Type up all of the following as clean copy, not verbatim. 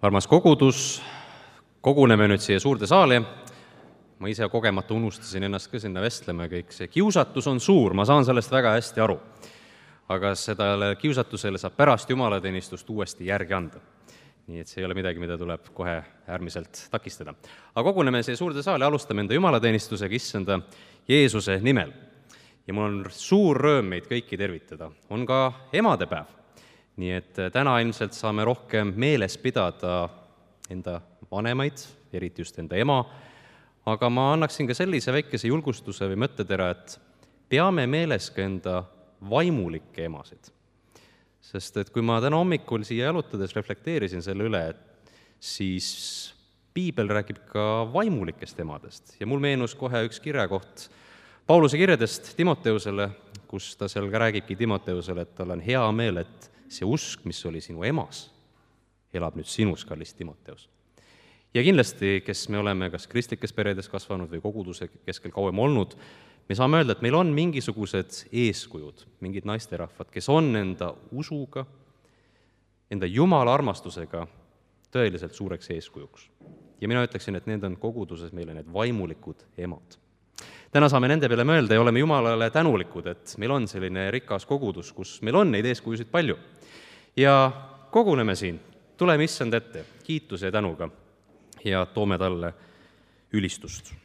Armas kogudus, koguneme nüüd siia suurde saali. Ma ise kogemata unustasin ennast ka sinna vestlema kõik. See kiusatus on suur, ma saan sellest väga hästi aru. Aga sellele kiusatusele saab pärast jumalateenistust uuesti järgi anda. Nii et see ei ole midagi, mida tuleb kohe äärmiselt takistada. Aga koguneme siia suurde saali, alustame enda jumalateenistusega issanda Jeesuse nimel. Ja mul on suur rõõm meid kõiki tervitada. On ka emadepäev. Nii et täna ilmselt saame rohkem meeles pidada enda vanemaid, eriti just enda ema, aga ma annaksin ka sellise väikese julgustuse või mõttetera, et peame meeles ka enda vaimulikke emasid. Sest et kui ma täna hommikul siia jalutades reflekteerisin selle üle, siis piibel räägib ka vaimulikest emadest ja mul meenus kohe üks kirjakoht Pauluse kirjadest Timoteusele, kus ta seal ka räägibki Timoteusele, et tal on hea meel, et see usk, mis oli sinu emas, elab nüüd sinus, kallis Timoteus. Ja kindlasti, kes me oleme kas kristlikes peredes kasvanud või koguduse keskel kauem olnud, me saame öelda, et meil on mingisugused eeskujud, mingid naisterahvad, kes on enda usuga, enda jumala armastusega tõeliselt suureks eeskujuks. Ja mina ütleksin, et need on koguduses meile need vaimulikud emad. Täna saame nende peale mõelda ja oleme Jumalale tänulikud, et meil on selline rikas kogudus, kus meil on neid eeskujusid palju. Ja koguneme siin, tuleme issand ette kiituse ja tänuga ja toome talle ülistust.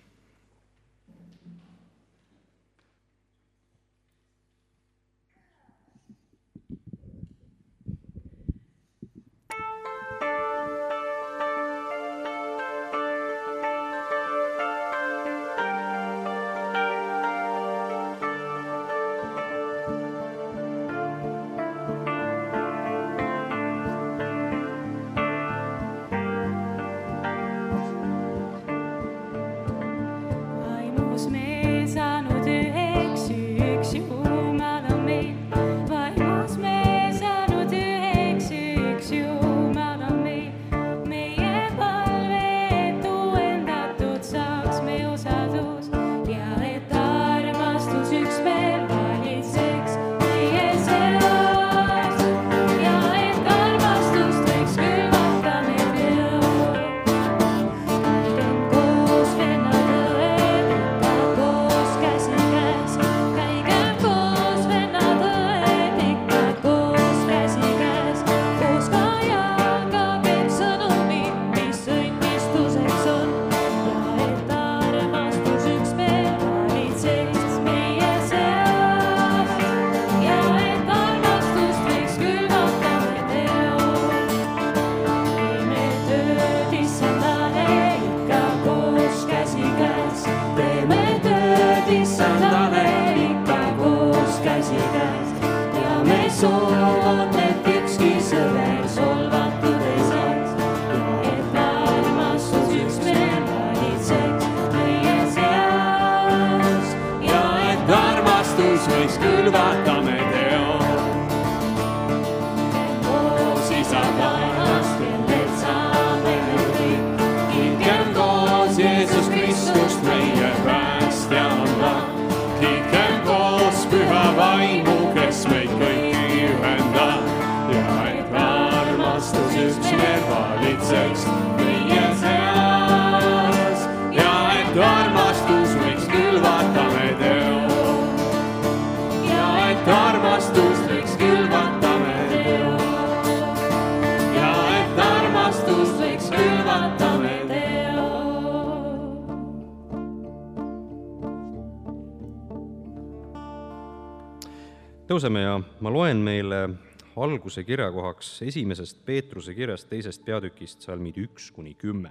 Tõuseme ja ma loen meile alguse kirjakohaks 1. Peetruse kirjast 2. peatükist salmid 1-10.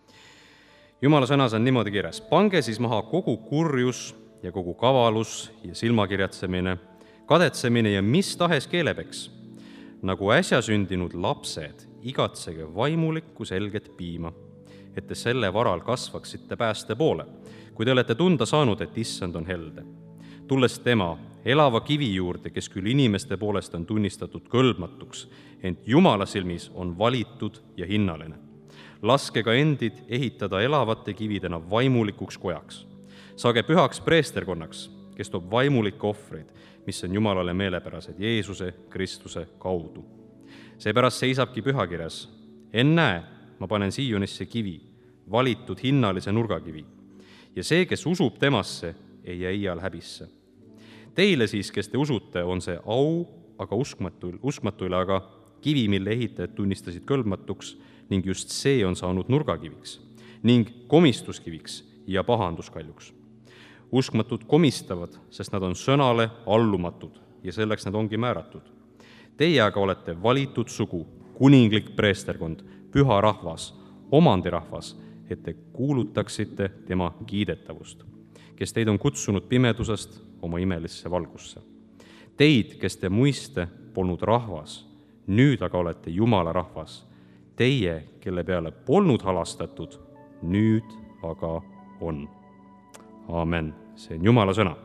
Jumala sõnas on niimoodi kirjas: pange siis maha kogu kurjus ja kogu kavalus ja silmakirjatsemine, kadetsemine ja mis tahes keelepeks. Nagu äsja sündinud lapsed, igatsege vaimulikku selget piima, et te selle varal kasvaksite pääste poole, kui te olete tunda saanud, et issand on helde. Tulles tema elava kivi juurde, kes küll inimeste poolest on tunnistatud kõlbmatuks, ent Jumala silmis on valitud ja hinnaline. Laske ka endid ehitada elavate kividena vaimulikuks kojaks. Saage pühaks preesterkonnaks, kes toob vaimulikke ohvreid, mis on Jumalale meelepärased Jeesuse Kristuse kaudu. Seepärast seisabki pühakirjas: ennäe, ma panen Siionisse kivi, valitud hinnalise nurgakivi. Ja see, kes usub temasse, ei jää iial häbisse. Teile siis, kes te usute, on see au, aga uskmatuile aga kivi, mille ehitajad tunnistasid kõlbmatuks, ning just see on saanud nurgakiviks ning komistuskiviks ja pahanduskaljuks. Uskmatud komistavad, sest nad on sõnale allumatud ja selleks nad ongi määratud. Teie aga olete valitud sugu, kuninglik preesterkond, püha rahvas, omandirahvas, et te kuulutaksite tema kiidetavust, kes teid on kutsunud pimedusest oma imelisse valgusse. Teid, kes te muiste, polnud rahvas, nüüd aga olete Jumala rahvas. Teie, kelle peale polnud halastatud, nüüd aga on. Aamen. See on Jumala sõna.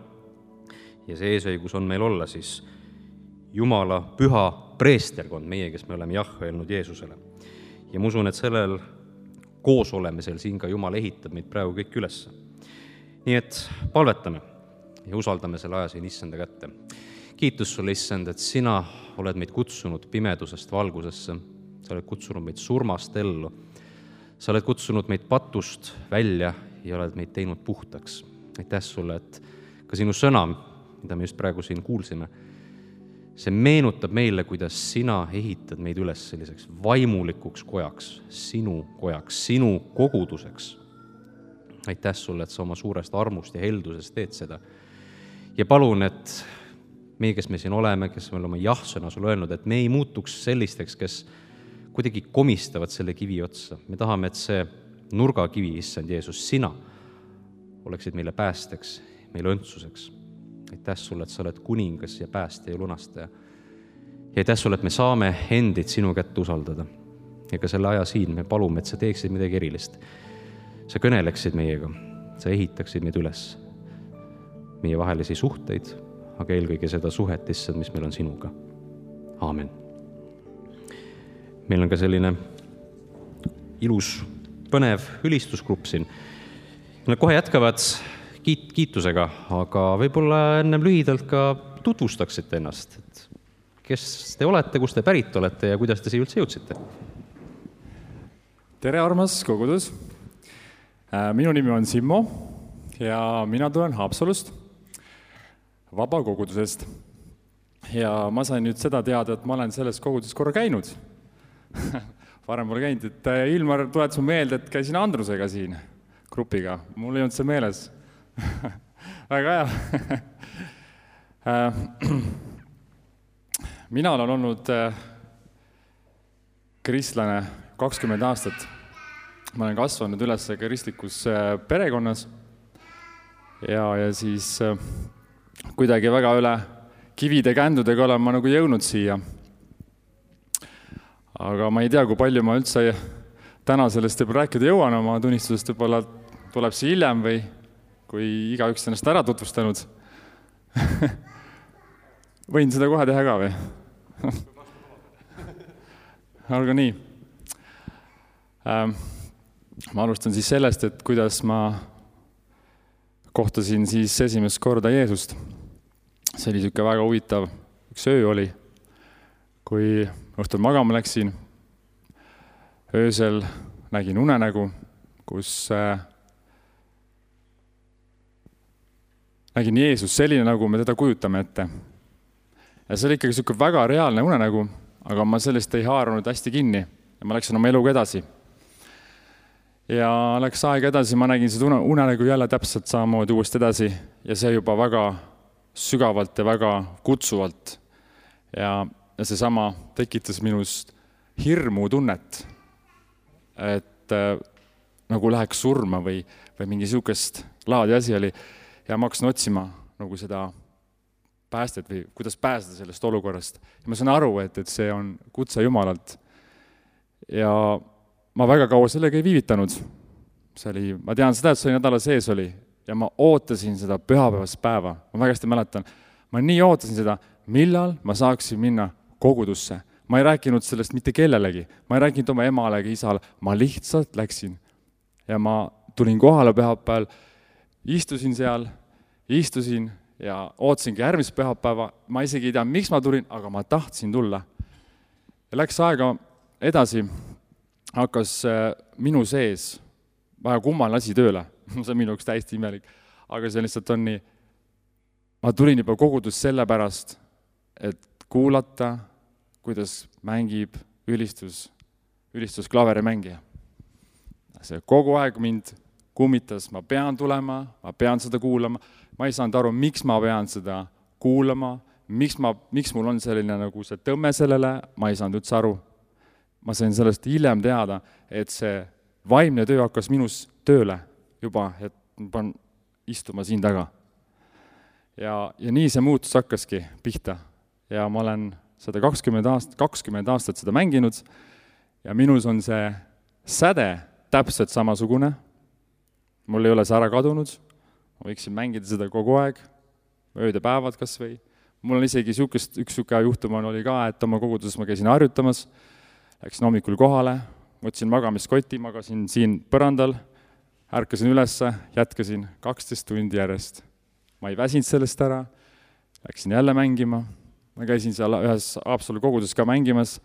Ja see eesõigus on meil olla siis Jumala püha preesterkond, meie, kes me oleme jah öelnud Jeesusele. Ja ma usun, et sellel koos olemisel siin ka Jumal ehitab meid praegu kõik üles. Nii et palvetame ja usaldame selle aja siin issanda kätte. Kiitus sulle, issand, et sina oled meid kutsunud pimedusest valgusesse. Sa oled kutsunud meid surmast ellu. Sa oled kutsunud meid patust välja ja oled meid teinud puhtaks. Aitäh sulle, et ka sinu sõna, mida me just praegu siin kuulsime, see meenutab meile, kuidas sina ehitad meid üles selliseks vaimulikuks kojaks, sinu koguduseks. Aitäh sulle, et sa oma suurest armust ja heldusest teed seda. Ja palun, et meie, kes me siin oleme, kes me oleme jah-sõna sulle öelnud, et me ei muutuks sellisteks, kes kuidagi komistavad selle kivi otsa. Me tahame, et see nurgakivi, issand Jeesus, sina oleksid meile päästeks, meile õndsuseks. Aitäh sulle, et sa oled kuningas ja päästja ja lunastaja. Ja aitäh sulle, et me saame endid sinu kätte usaldada. Ja ka selle aja siin me palume, et sa teeksid midagi erilist. Sa kõneleksid meiega, sa ehitaksid meid üles. Meie vahelisi suhteid, aga eelkõige seda suhet, issand, mis meil on sinuga. Aamen. Meil on ka selline ilus, põnev ülistusgrupp siin. Nad kohe jätkavad kiitusega, aga võib-olla ennem lühidalt ka tutvustaksite ennast. Et kes te olete, kust te pärit olete ja kuidas te siia üldse jõudsite? Tere, armas kogudus! Minu nimi on Simmo ja mina tulen Haapsalust, vabakogudusest. Ja ma sain nüüd seda teada, et ma olen selles koguduses korra käinud. Varem pole käinud, et Ilmar tuletas mu meelde, et käisin Andrusega siin grupiga. Mul ei olnud see meeles. Väga hea. Mina olen olnud kristlane 20 aastat. Ma olen kasvanud üles kristlikus perekonnas ja siis kuidagi väga üle kivide kändudega olen ma nagu jõudnud siia. Aga ma ei tea, kui palju ma üldse täna sellest võib rääkida jõuan oma tunnistusest, võib-olla tuleb see hiljem või kui igaüks ennast ära tutvustanud. Võin seda kohe teha ka või? Olgu nii. Ma alustan siis sellest, et kuidas ma kohtasin siis esimest korda Jeesust. See oli siuke väga huvitav, üks öö oli, kui õhtul magama läksin. Öösel nägin unenägu, kus nägin Jeesus selline, nagu me teda kujutame ette. Ja see oli ikkagi siuke väga reaalne unenägu, aga ma sellest ei haarunud hästi kinni ja ma läksin oma eluga edasi. Ja läks aeg edasi, ma nägin seda unenägu jälle täpselt samamoodi uuesti edasi ja see juba väga sügavalt ja väga kutsuvalt. Ja see sama tekitas minust hirmu tunnet, et nagu läheks surma või mingi siukest laadi asi oli. Ja ma hakkasin otsima nagu seda päästet või kuidas pääseda sellest olukorrast. Ja ma saan aru, et see on kutse Jumalalt. Ja ma väga kaua sellega ei viivitanud. Ma tean seda, et see nädala sees oli ja ma ootasin seda pühapäevast päeva. Ma väga hästi mäletan. Ma nii ootasin seda, millal ma saaksin minna kogudusse. Ma ei rääkinud sellest mitte kellelegi. Ma ei rääkinud oma emale ega isale. Ma lihtsalt läksin. Ja ma tulin kohale pühapäeval, istusin seal, ja ootasingi järgmist pühapäeva. Ma isegi ei tea, miks ma tulin, aga ma tahtsin tulla. Ja läks aega edasi. hakkas minu sees väga kummaline asi tööle. See on minu jaoks täiesti imelik. Aga see lihtsalt on nii. Ma tulin juba kogudus sellepärast, et kuulata, kuidas mängib ülistusklaveri mängija. See kogu aeg mind kummitas, ma pean tulema, ma pean seda kuulama. Ma ei saanud aru, miks ma pean seda kuulama, miks mul on selline nagu see tõmme sellele, ma ei saanud üldse aru. Ma sain sellest hiljem teada, et see vaimne töö hakkas minus tööle juba, et ma pean istuma siin taga. Ja nii see muutus hakkaski pihta. Ja ma olen seda 20 aastat seda mänginud ja minus on see säde täpselt samasugune. Mul ei ole see ära kadunud. Ma võiksin mängida seda kogu aeg, ööd ja päevad kas või. Mul on isegi üks juhtum oli ka, et oma koguduses ma käisin harjutamas. Läksin hommikul kohale, võtsin magamiskoti, magasin siin põrandal, ärkasin ülesse, jätkasin 12 tundi järjest. Ma ei väsinud sellest ära, läksin jälle mängima. Ma käisin seal ühes Haapsalu koguduses ka mängimas.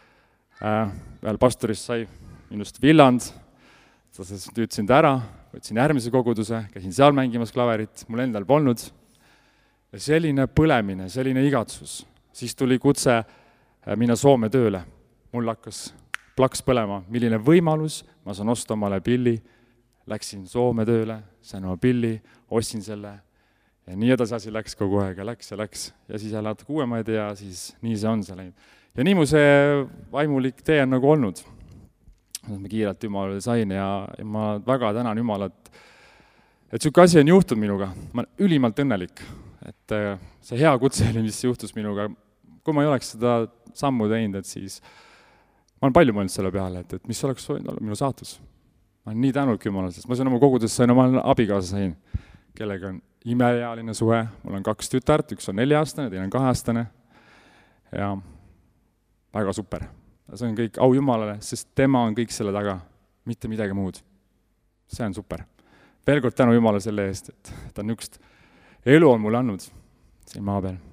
Ühel pastorist sai minust villand, tüütsin ta ära, võtsin järgmise koguduse, käisin seal mängimas klaverit, mul endal polnud. Ja selline põlemine, selline igatsus. Siis tuli kutse minna Soome tööle. Mul hakkas plaks põlema, milline võimalus, ma saan osta omale pilli, läksin Soome tööle, sain oma pilli, ostsin selle ja nii edasi asi läks kogu aeg ja läks. Ja siis jälle natuke uuemaid ja siis nii see on see läinud. Ja nii mu see vaimulik tee on nagu olnud. Ma kiirelt Jumalale sain ja ma väga tänan Jumalat, et selline asi on juhtunud minuga. Ma olen ülimalt õnnelik, et see hea kutse oli, mis juhtus minuga. Kui ma ei oleks seda sammu teinud, et siis ma olen palju mõelnud selle peale, et mis oleks olla minu saatus. Ma olen nii tänulik Jumalale, sest ma sain oma kogudes sain oma abikaasa sain, kellega on imeealine suhe. Mul on 2 tütart, üks on 4-aastane, teine on 2-aastane ja väga super. See on kõik au Jumalale, sest tema on kõik selle taga, mitte midagi muud. See on super. Veel kord tänu Jumalale selle eest, et ta on niisugust elu on mulle andnud siin maa peal.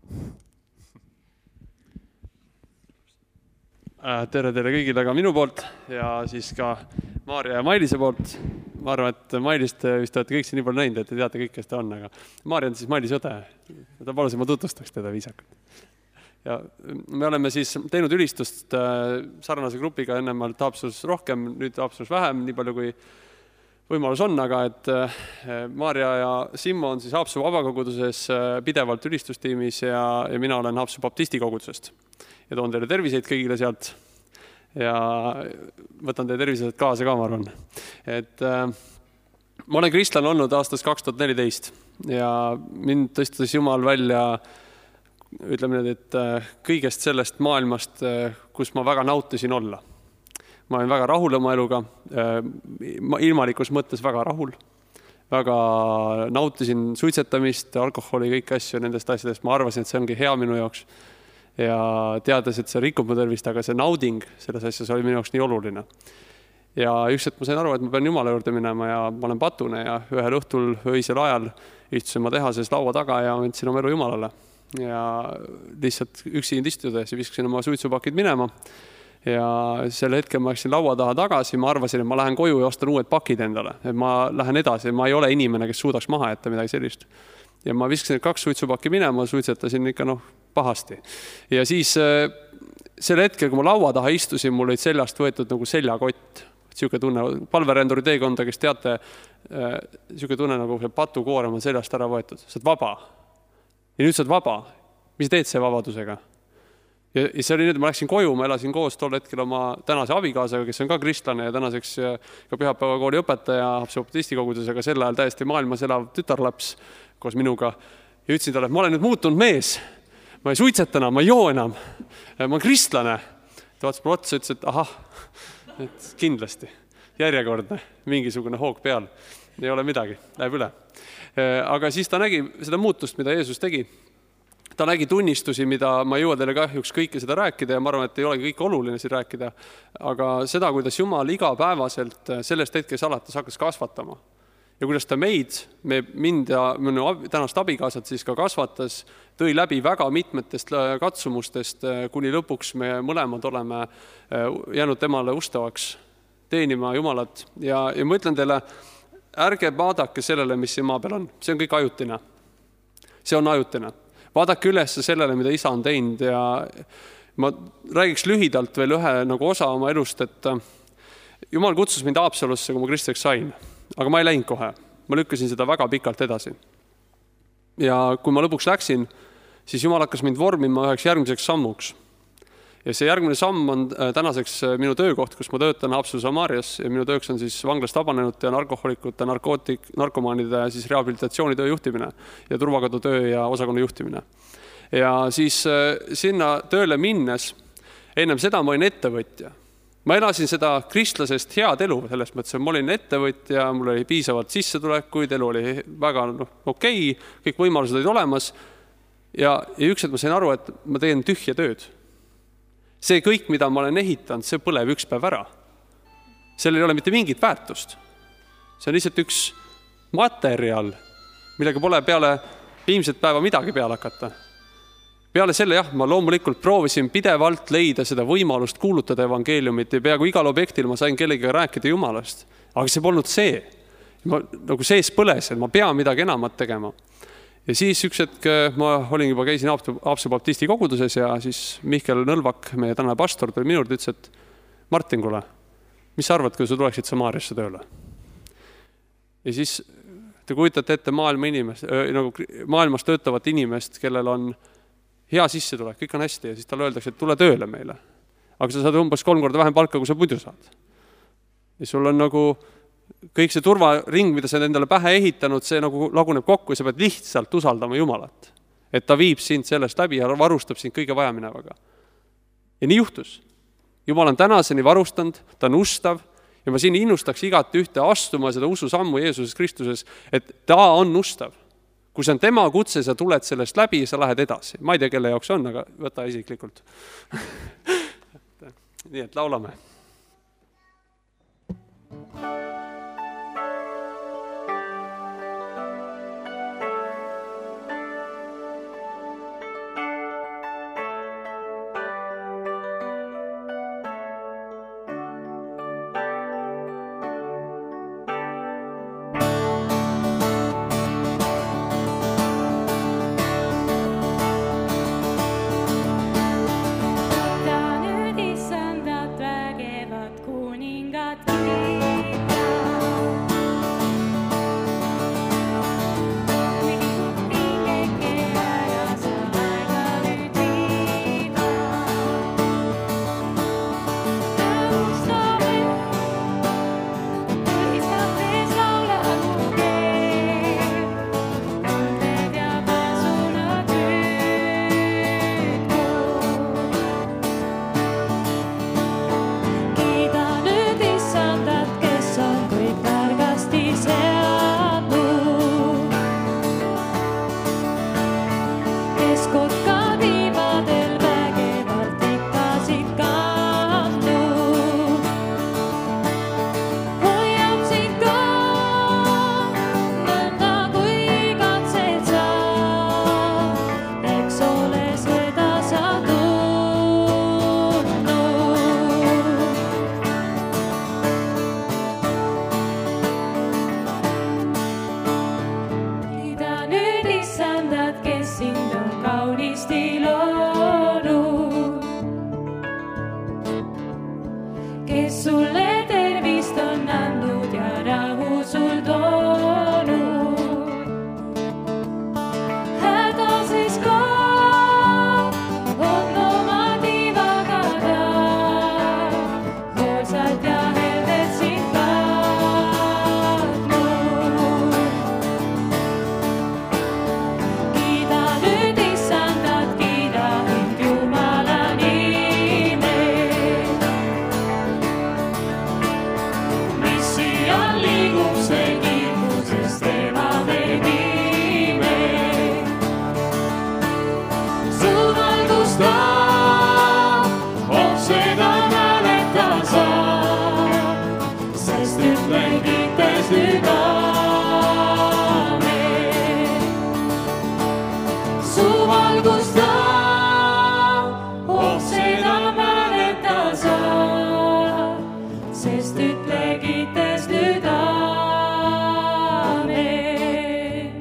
Tere kõigile ka minu poolt ja siis ka Maarja ja Mailise poolt. Ma arvan, et Mailist vist olete kõik siin nii palju näinud, et te teate kõik, kes ta on, aga Maarja on siis Mailise õde. Ta palusin, ma tutvustaks teda viisakalt. Ja me oleme siis teinud ülistust sarnase grupiga ennemalt Haapsalus rohkem, nüüd Haapsalus vähem, nii palju kui võimalus on, aga et Maarja ja Simmo on siis Haapsalu vabakoguduses pidevalt ülistustiimis ja mina olen Haapsalu baptisti kogudusest. Ja toon teile terviseid kõigile sealt ja võtan teie terviseid kaasa ka, ma arvan. Et ma olen kristlane olnud aastast 2014 ja mind tõstas Jumal välja, ütleme nüüd, et kõigest sellest maailmast, kus ma väga nautisin olla. Ma olen väga rahul oma eluga, ilmalikus mõttes väga rahul, väga nautisin suitsetamist, alkoholi, kõik asju nendest asjadest. Ma arvasin, et see ongi hea minu jaoks. Ja teades, et see rikub mu tervist, aga see nauding selles asjas oli minu jaoks nii oluline. Ja üks hetk ma sain aru, et ma pean Jumala juurde minema ja ma olen patune ja ühel õhtul öisel ajal istusin ma tehases laua taga ja andsin oma elu Jumalale. Ja lihtsalt üksi istudes ja viskasin oma suitsupakid minema. Ja selle hetkel ma läksin laua taha tagasi, ma arvasin, et ma lähen koju ja ostan uued pakid endale. Et ma lähen edasi, ma ei ole inimene, kes suudaks maha jätta midagi sellist. Ja ma viskasin 2 suitsupakki minema, suitsetasin ikka pahasti. Ja siis selle hetkel, kui ma laua taha istusin, mul olid seljast võetud nagu seljakott. Siuke tunne, palverenduri teekonda, kes teate, siuke tunne nagu patukoorem on seljast ära võetud. Sa oled vaba. Ja nüüd sa oled vaba. Mis teed see vabadusega? Ja see oli nüüd, ma läksin koju, ma elasin koos tol hetkel oma tänase abikaasaga, kes on ka kristlane ja tänaseks ka pühapäevakooli õpetaja Haapsalu baptisti koguduses, aga sel ajal täiesti maailmas elav tütarlaps koos minuga. Ja ütlesin talle, et ma olen nüüd muutunud mees. Ma ei suitseta enam, ma ei joo enam. Ma olen kristlane. Ta vaatas mulle otsa ja ütles, et ahah, et kindlasti. Järjekordne, mingisugune hoog peal. Ei ole midagi, läheb üle. Aga siis ta nägi seda muutust, mida Jeesus tegi. Ta nägi tunnistusi, mida ma ei jõua teile kahjuks kõike seda rääkida ja ma arvan, et ei ole kõik oluline siin rääkida. Aga seda, kuidas Jumal igapäevaselt sellest hetkes alates hakkas kasvatama. ja kuidas ta mind ja minu tänast abikaasat siis ka kasvatas, tõi läbi väga mitmetest katsumustest, kuni lõpuks me mõlemad oleme jäänud temale ustavaks teenima Jumalat. Ja ma ütlen teile, ärge vaadake sellele, mis siin maa peal on. See on kõik ajutine. See on ajutine. Vaadake üles sellele, mida isa on teinud ja ma räägiks lühidalt veel ühe osa oma elust, et Jumal kutsus mind Haapsalusse, kui ma kristlaseks sain, aga ma ei läinud kohe. Ma lükkasin seda väga pikalt edasi. Ja kui ma lõpuks läksin, siis Jumal hakkas mind vormima üheks järgmiseks sammuks. Ja see järgmine samm on tänaseks minu töökoht, kus ma töötan Haapsalu Maarjas ja minu tööks on siis vanglast vabanenute ja narkohoolikute, narkomaanide siis rehabilitatsioonitöö juhtimine ja turvakodutöö ja osakonna juhtimine. Ja siis sinna tööle minnes, ennem seda ma olin ettevõtja. Ma elasin seda kristlasest head elu selles mõttes, et ma olin ettevõtja, mul oli piisavalt sissetulekuid, elu oli väga okei, kõik võimalused olid olemas ja üks hetk ma sain aru, et ma teen tühja tööd. See kõik, mida ma olen ehitanud, see põleb üks päev ära. Sellel ei ole mitte mingit väärtust. See on lihtsalt üks materjal, millega pole peale viimset päeva midagi peale hakata. Peale selle ma loomulikult proovisin pidevalt leida seda võimalust kuulutada evangeeliumit ja peaaegu igal objektil ma sain kellegagi rääkida Jumalast. Aga see polnud see. Ma sees põles, et ma pean midagi enamat tegema. Ja siis üks hetk ma olin juba käisin Haapsalu Baptisti koguduses ja siis Mihkel Nõlvak, meie tänane pastor, tuli minu juurde, ütles, et Martin, kuule, mis sa arvad, kui sa tuleksid Samaariasse tööle? Ja siis te kujutate ette maailmas töötavat inimest, kellel on hea sissetulek, kõik on hästi ja siis talle öeldakse, et tule tööle meile. Aga sa saad umbes 3 korda vähem palka, kui sa muidu saad. Ja sul on kõik see turvaring, mida sa endale pähe ehitanud, see laguneb kokku ja sa pead lihtsalt usaldama Jumalat. Et ta viib sind sellest läbi ja varustab sind kõige vajaminevaga. Ja nii juhtus. Jumal on tänaseni varustanud, ta on ustav ja ma siin innustaks igat ühte astuma seda ususammu Jeesuses Kristuses, et ta on ustav. Kui see on tema kutse, sa tuled sellest läbi ja sa lähed edasi. Ma ei tea, kelle jaoks on, aga võta isiklikult. Nii, et laulame. Kiida nüüd issanda sest ütle kiites nüüd aamen.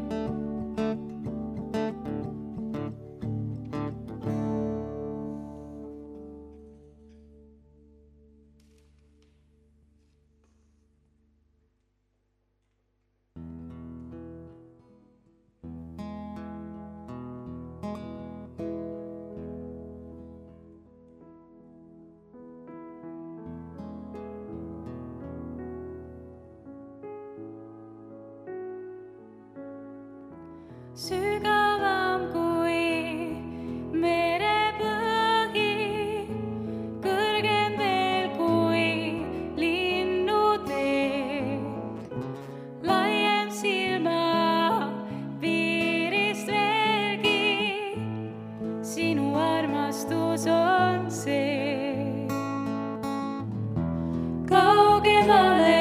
Sügavam kui merepõhi, kõrgem veel kui linnutee, laiem silma piirist veelgi, sinu armastus on see. Kaugemale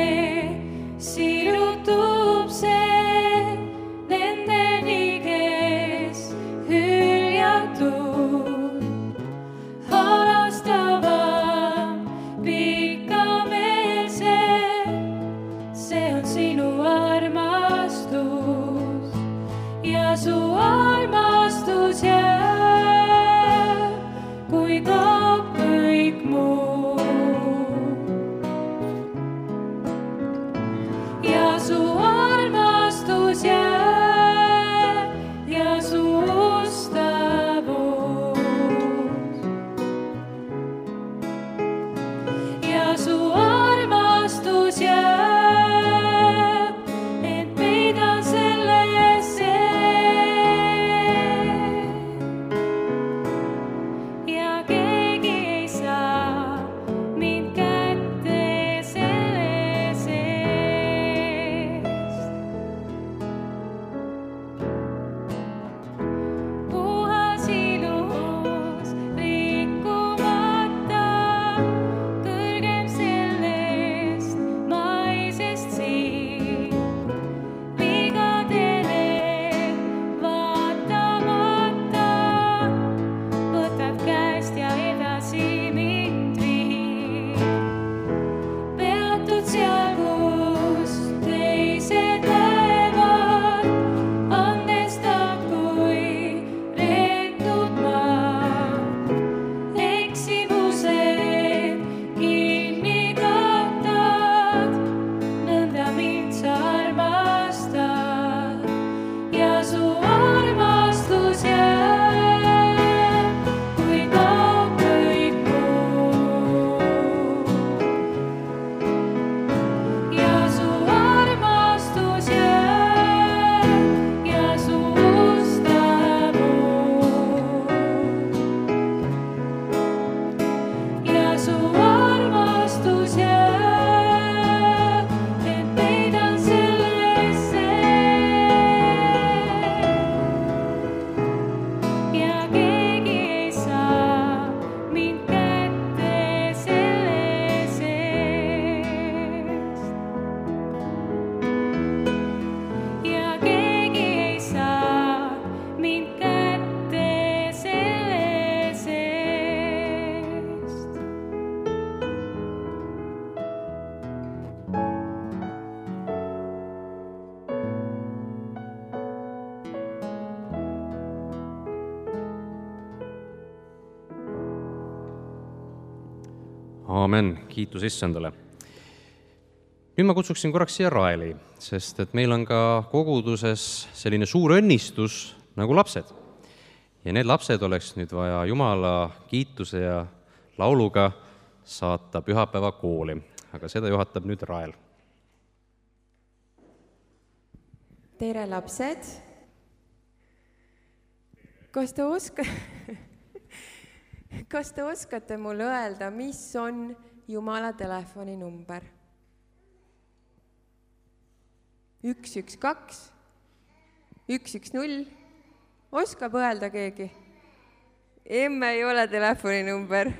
sirutub see su armastus jääb, kui kaob kõik muu. Ja su armastus jääb ja su ustavus. Ja su armastus jääb, et peidan sellesse. Aamen, kiitus Issandale. Nüüd ma kutsuksin korraks siia Raeli, sest et meil on ka koguduses selline suur õnnistus nagu lapsed. Ja need lapsed oleks nüüd vaja Jumala kiituse ja lauluga saata pühapäeva kooli. Aga seda juhatab nüüd Rael. Tere lapsed! Kas te oskate mulle öelda, mis on Jumala telefoninumber? 112? 110? Oskab öelda keegi? Emme ei ole telefoninumber.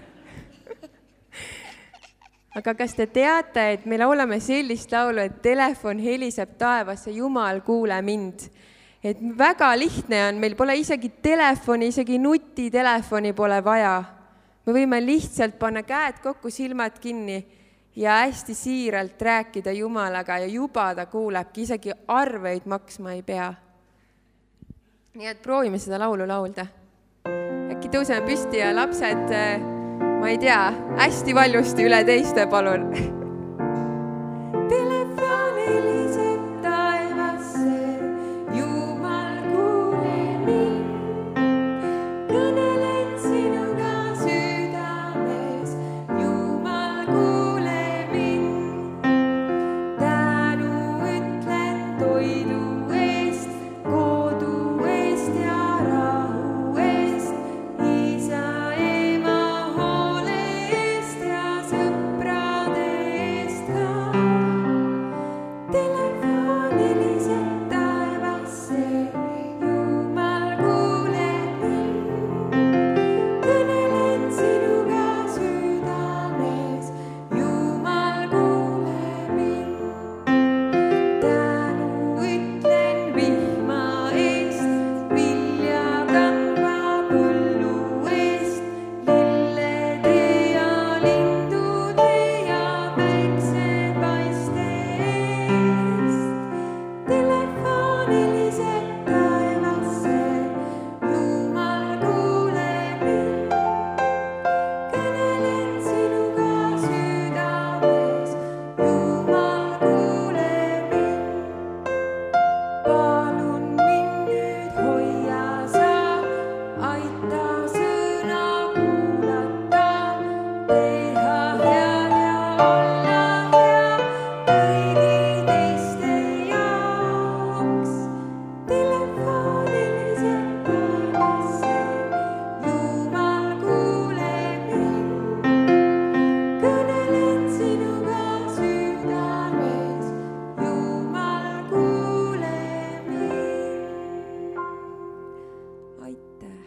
Aga kas te teate, et me laulame sellist laulu, et telefon heliseb taevasse, Jumal, kuule mind. Et väga lihtne on, meil pole isegi telefoni, isegi nutitelefoni pole vaja. Me võime lihtsalt panna käed kokku, silmad kinni ja hästi siiralt rääkida Jumalaga ja juba ta kuulebki, isegi arveid maksma ei pea. Nii et proovime seda laulu laulda. Äkki tõuseme püsti ja lapsed, ma ei tea, hästi valjusti üle teiste, palun. Telefon heliseb taevasse, Jumal kuule mind. Kõnelen sinuga südames, Jumal kuule mind. Tänu ütlen toidu eest, kodu eest ja rahu eest, isa, ema hoole eest ja sõprade eest ka. Telefon heliseb taevasse, Jumal kuuleb mind. Kõnelen sinuga südames, Jumal kuuleb mind. Tänu ütlen vihma eest, vilja kandva põllu eest, lillede ja lindude ja päiksepaiste eest. Telefon heliseb taevasse, Jumal kuuleb mind. Kõnelen sinuga südames, Jumal kuuleb mind. Palun mind nüüd hoia sa, aita sõna kuulata, teha head ja olla hea kõigi teiste jaoks. Telefon heliseb taevasse, Jumal kuuleb mind. Kõnelen sinuga südames, Jumal kuuleb mind. Aitäh!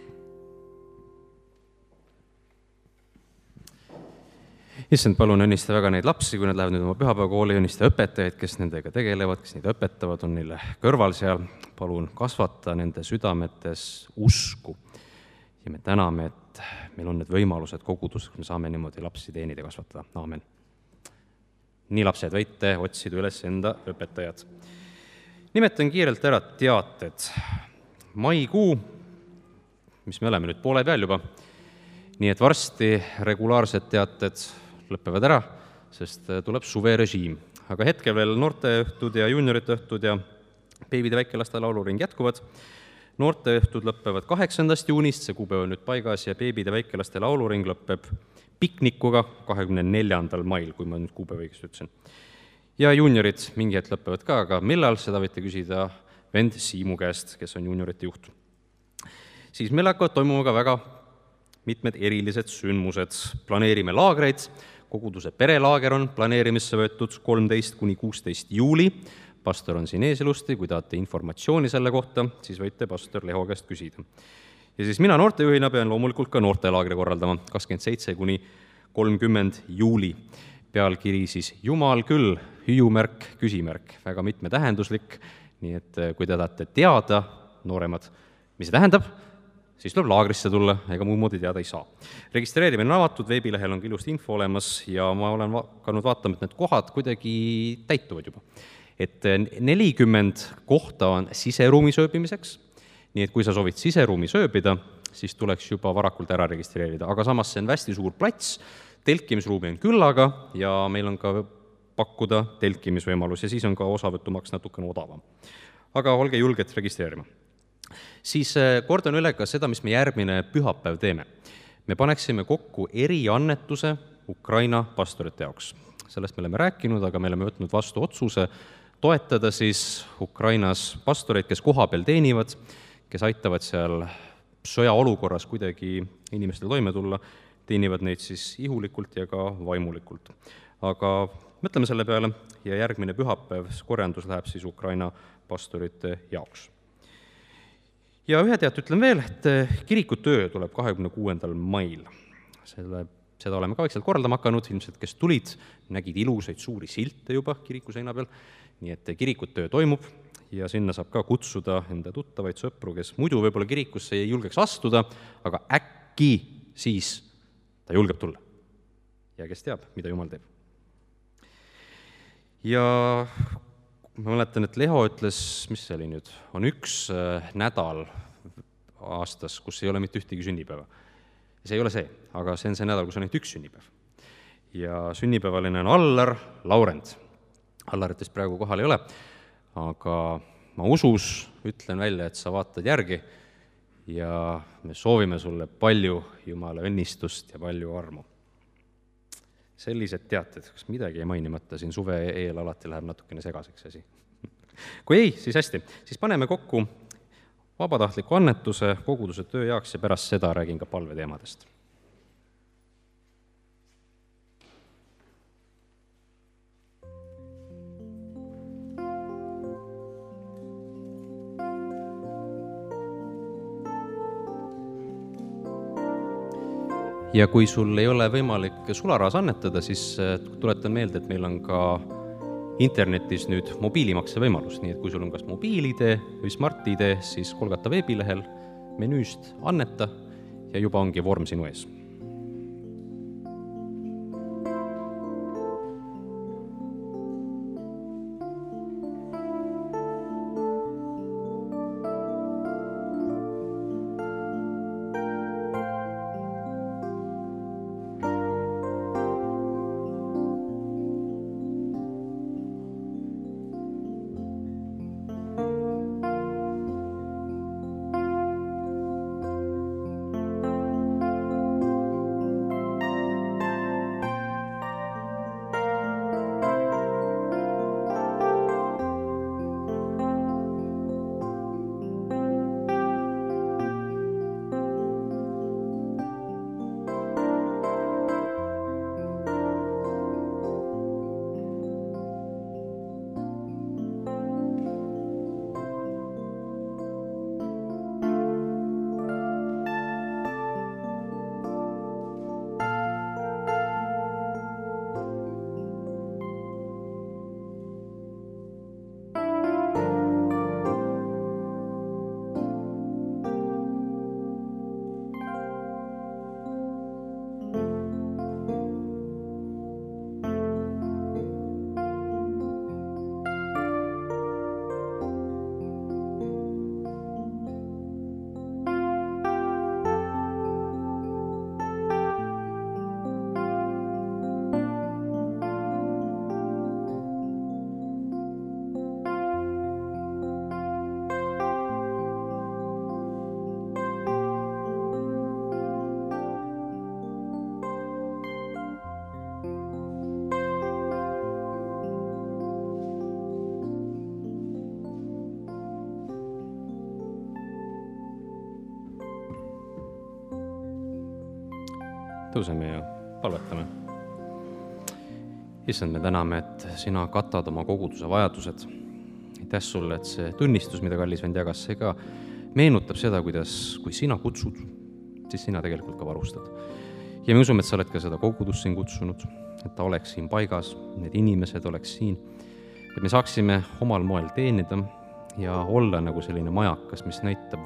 Issand, palun õnnista väga neid lapsi, kui nad lähevad nüüd oma pühapäevakooli, õnnista õpetajaid, kes nendega tegelevad, kes neid õpetavad, on neile kõrval seal. Palun kasvata nende südametes usku. Ja me täname, et meil on need võimalused koguduseks, me saame niimoodi lapsi teenida ja kasvatada. Aamen. Nii lapsed, võite otsida üles enda õpetajad. Nimetan kiirelt ära teated. Maikuu, mis me oleme nüüd poole peal juba, nii et varsti regulaarsed teated lõpevad ära, sest tuleb suverežiim. Aga hetkel veel noorteõhtud ja juniorite õhtud ja beebide väikelaste lauluring jätkuvad. Noorteõhtud lõppevad 8. juunist, see kuupäev on nüüd paigas, ja beebide väikelaste lauluring lõpeb piknikuga 24. mail, kui ma nüüd kuupäev õigesti ütlesin. Ja juniorid mingi hetk lõppevad ka, aga millal, seda võite küsida vend Siimu käest, kes on juniorite juht. Siis meil hakkavad toimuma ka väga mitmed erilised sündmused. Planeerime laagreid, koguduse perelaager on planeerimisse võetud 13–16 juuli. Pastor on siin ees ilusti, kui tahate informatsiooni selle kohta, siis võite pastor Leho käest küsida. Ja siis mina noortejuhina pean loomulikult ka noortelaagri korraldama 27–30 juuli. Pealkiri siis Jumal küll, hüüumärk, küsimärk, väga mitmetähenduslik, nii et kui te tahate teada, nooremad, mis see tähendab, siis tuleb laagrisse tulla, ega muud moodi teada ei saa. Registreerimine on avatud, veebilehel on ilusti info olemas ja ma olen hakanud vaatama, et need kohad kuidagi täituvad juba. Et 40 kohta on siseruumis ööbimiseks, nii et kui sa soovid siseruumis ööbida, siis tuleks juba varakult ära registreerida, aga samas see on hästi suur plats, telkimisruumi on küllaga ja meil on ka pakkuda telkimisvõimalus ja siis on ka osavõtumaks natukene odavam. Aga olge julged registreerima. Siis kordan üle ka seda, mis me järgmine pühapäev teeme. Me paneksime kokku eriannetuse Ukraina pastorite jaoks. Sellest me oleme rääkinud, aga me oleme võtnud vastu otsuse toetada siis Ukrainas pastoreid, kes kohapeal teenivad, kes aitavad seal sõjaolukorras kuidagi inimestel toime tulla, teenivad neid siis ihulikult ja ka vaimulikult. Aga mõtleme selle peale ja järgmine pühapäev korjandus läheb siis Ukraina pastorite jaoks. Ja ühe teat ütlen veel, et kirikutöö tuleb 26. mail. Seda oleme ka vaikselt korraldama hakanud, ilmselt kes tulid, nägid ilusaid suuri silte juba kirikuseina peal, nii et kirikutöö toimub ja sinna saab ka kutsuda enda tuttavaid sõpru, kes muidu võib-olla kirikusse ei julgeks astuda, aga äkki siis ta julgeb tulla. Ja kes teab, mida Jumal teeb. ja ma mäletan, et Leho ütles, mis see oli nüüd, on üks nädal aastas, kus ei ole mitte ühtegi sünnipäeva. See ei ole see, aga see on see nädal, kus on ainult üks sünnipäev. Ja sünnipäevaline on Allar Laurent. Allarit vist praegu kohal ei ole, aga ma usus ütlen välja, et sa vaatad järgi ja me soovime sulle palju Jumala õnnistust ja palju armu. Sellised teated, kas midagi ei mainimata, siin suve eel alati läheb natukene segaseks asi. Kui ei, siis hästi, siis paneme kokku vabatahtliku annetuse, koguduse töö jaoks ja pärast seda räägin ka palveteemadest. Ja kui sul ei ole võimalik sularahas annetada, siis tuletan meelde, et meil on ka internetis nüüd mobiilimakse võimalus, nii et kui sul on kas mobiil-ID või Smart-ID, siis Kolgata veebilehel menüüst anneta ja juba ongi vorm sinu ees. Tõuseme ja palvetame. Issand, me täname, et sina katad oma koguduse vajadused. Aitäh sulle, et see tunnistus, mida kallis vend jagas, see ka meenutab seda, kui sina kutsud, siis sina tegelikult ka varustad. Ja me usume, et sa oled ka seda kogudust siin kutsunud, et ta oleks siin paigas, need inimesed oleks siin, et me saaksime omal moel teenida ja olla nagu selline majakas, mis näitab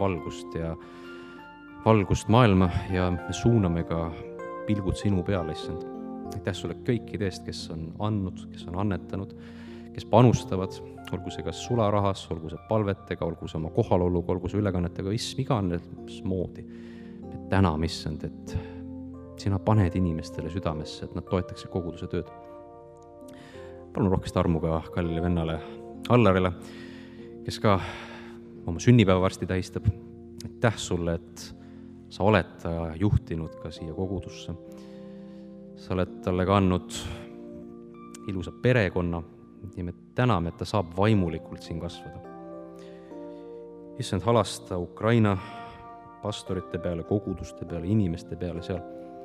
valgust maailma ja me suuname ka pilgud sinu peale, issand. Aitäh sulle kõikide eest, kes on andnud, kes on annetanud, kes panustavad, olgu see kas sularahas, olgu see palvetega, olgu see oma kohaloluga, olgu see ülekannetega, iganes moodi. Me täname, issand, et sina paned inimestele südamesse, et nad toetaksid koguduse tööd. Palun rohkest armu ka kallile vennale Allarile, kes ka oma sünnipäeva varsti tähistab. Aitäh sulle, et sa oled ta juhtinud ka siia kogudusse. Sa oled talle ka andnud ilusa perekonna ja me täname, et ta saab vaimulikult siin kasvada. Issand, halasta Ukraina pastorite peale, koguduste peale, inimeste peale seal.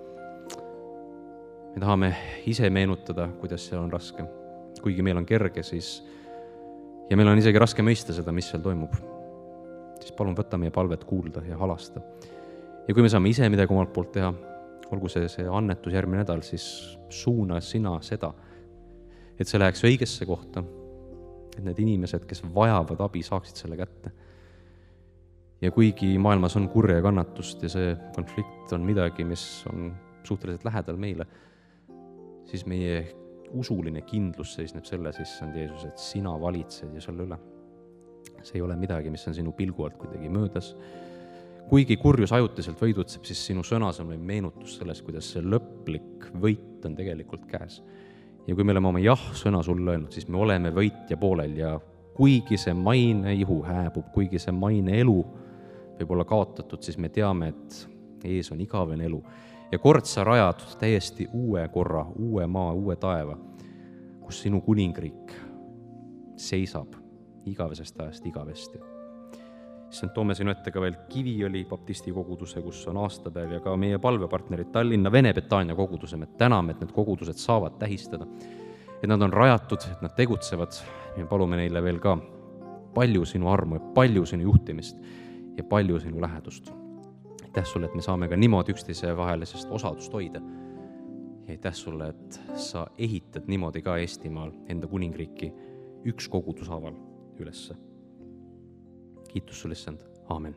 Me tahame ise meenutada, kuidas seal on raske. Kuigi meil on kerge, siis ja meil on isegi raske mõista seda, mis seal toimub. Siis palun võta meie palvet kuulda ja halasta. Ja kui me saame ise midagi omalt poolt teha, olgu see annetus järgmine nädal, siis suuna sina seda, et see läheks õigesse kohta, et need inimesed, kes vajavad abi, saaksid selle kätte. Ja kuigi maailmas on kurja ja kannatust ja see konflikt on midagi, mis on suhteliselt lähedal meile, siis meie usuline kindlus seisneb selles, issand Jeesus, et sina valitsed ja selle üle. See ei ole midagi, mis on sinu pilgu alt kuidagi möödas. Kuigi kurjus ajutiselt võidutseb, siis sinu sõnas on meil meenutus sellest, kuidas see lõplik võit on tegelikult käes. Ja kui me oleme oma jah-sõna sulle öelnud, siis me oleme võitja poolel ja kuigi see maine ihu hääbub, kuigi see maine elu võib olla kaotatud, siis me teame, et ees on igavene elu. Ja kord sa rajad täiesti uue korra, uue maa, uue taeva, kus sinu kuningriik seisab igavesest ajast igavesti. Siis toome sinu ette ka veel Kiviõli baptisti koguduse, kus on aastapäev ja ka meie palvepartnerid Tallinna Vene Betania koguduse. Me täname, et need kogudused saavad tähistada, et nad on rajatud, et nad tegutsevad ja palume neile veel ka palju sinu armu ja palju sinu juhtimist ja palju sinu lähedust. Aitäh sulle, et me saame ka niimoodi üksteise vahelisest osadust hoida. Ja aitäh sulle, et sa ehitad niimoodi ka Eestimaal enda kuningriiki üks kogudushaaval ülesse. Kiitus sulle, issand. Aamen.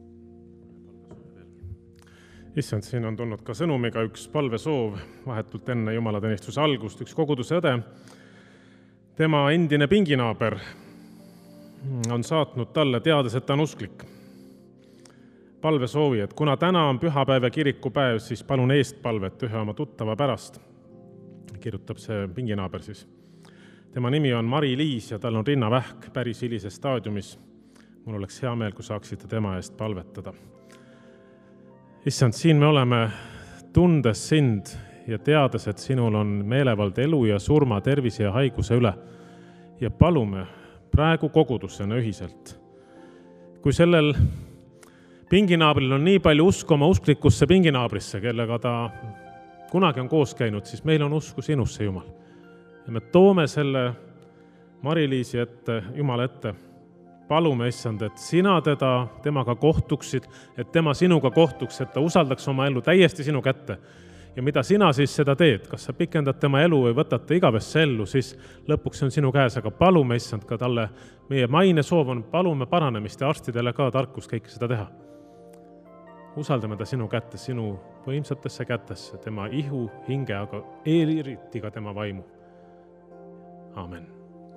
Issand, siin on tulnud ka sõnumiga üks palvesoov vahetult enne jumalateenistuse algust, üks koguduse õde. Tema endine pinginaaber on saatnud talle teades, et ta on usklik. Palvesoovi, et kuna täna on pühapäev ja kirikupäev, siis palun eestpalvet ühe oma tuttava pärast. Kirjutab see pinginaaber siis. Tema nimi on Mari-Liis ja tal on rinnavähk päris hilises staadiumis. Mul oleks hea meel, kui saaksite tema eest palvetada. Issand, siin me oleme tundes sind ja teades, et sinul on meelevald elu ja surma, tervise ja haiguse üle. Ja palume praegu kogudusena ühiselt. Kui sellel pinginaabril on nii palju usku oma usklikusse pinginaabrisse, kellega ta kunagi on koos käinud, siis meil on usku sinusse, Jumal. Ja me toome selle Mari-Liisi ette, Jumala ette. Palume, issand, et sina temaga kohtuksid, et tema sinuga kohtuks, et ta usaldaks oma elu täiesti sinu kätte. Ja mida sina siis seda teed? Kas sa pikendad tema elu või võtad ta igavesse ellu, siis lõpuks on sinu käes, aga palume, issand, ka talle, meie maine soov on, palume paranemist ja arstidele ka tarkust kõike seda teha. Usaldame ta sinu kätte, sinu võimsatesse kätesse, tema ihu, hinge, aga eriti ka tema vaimu. Aamen.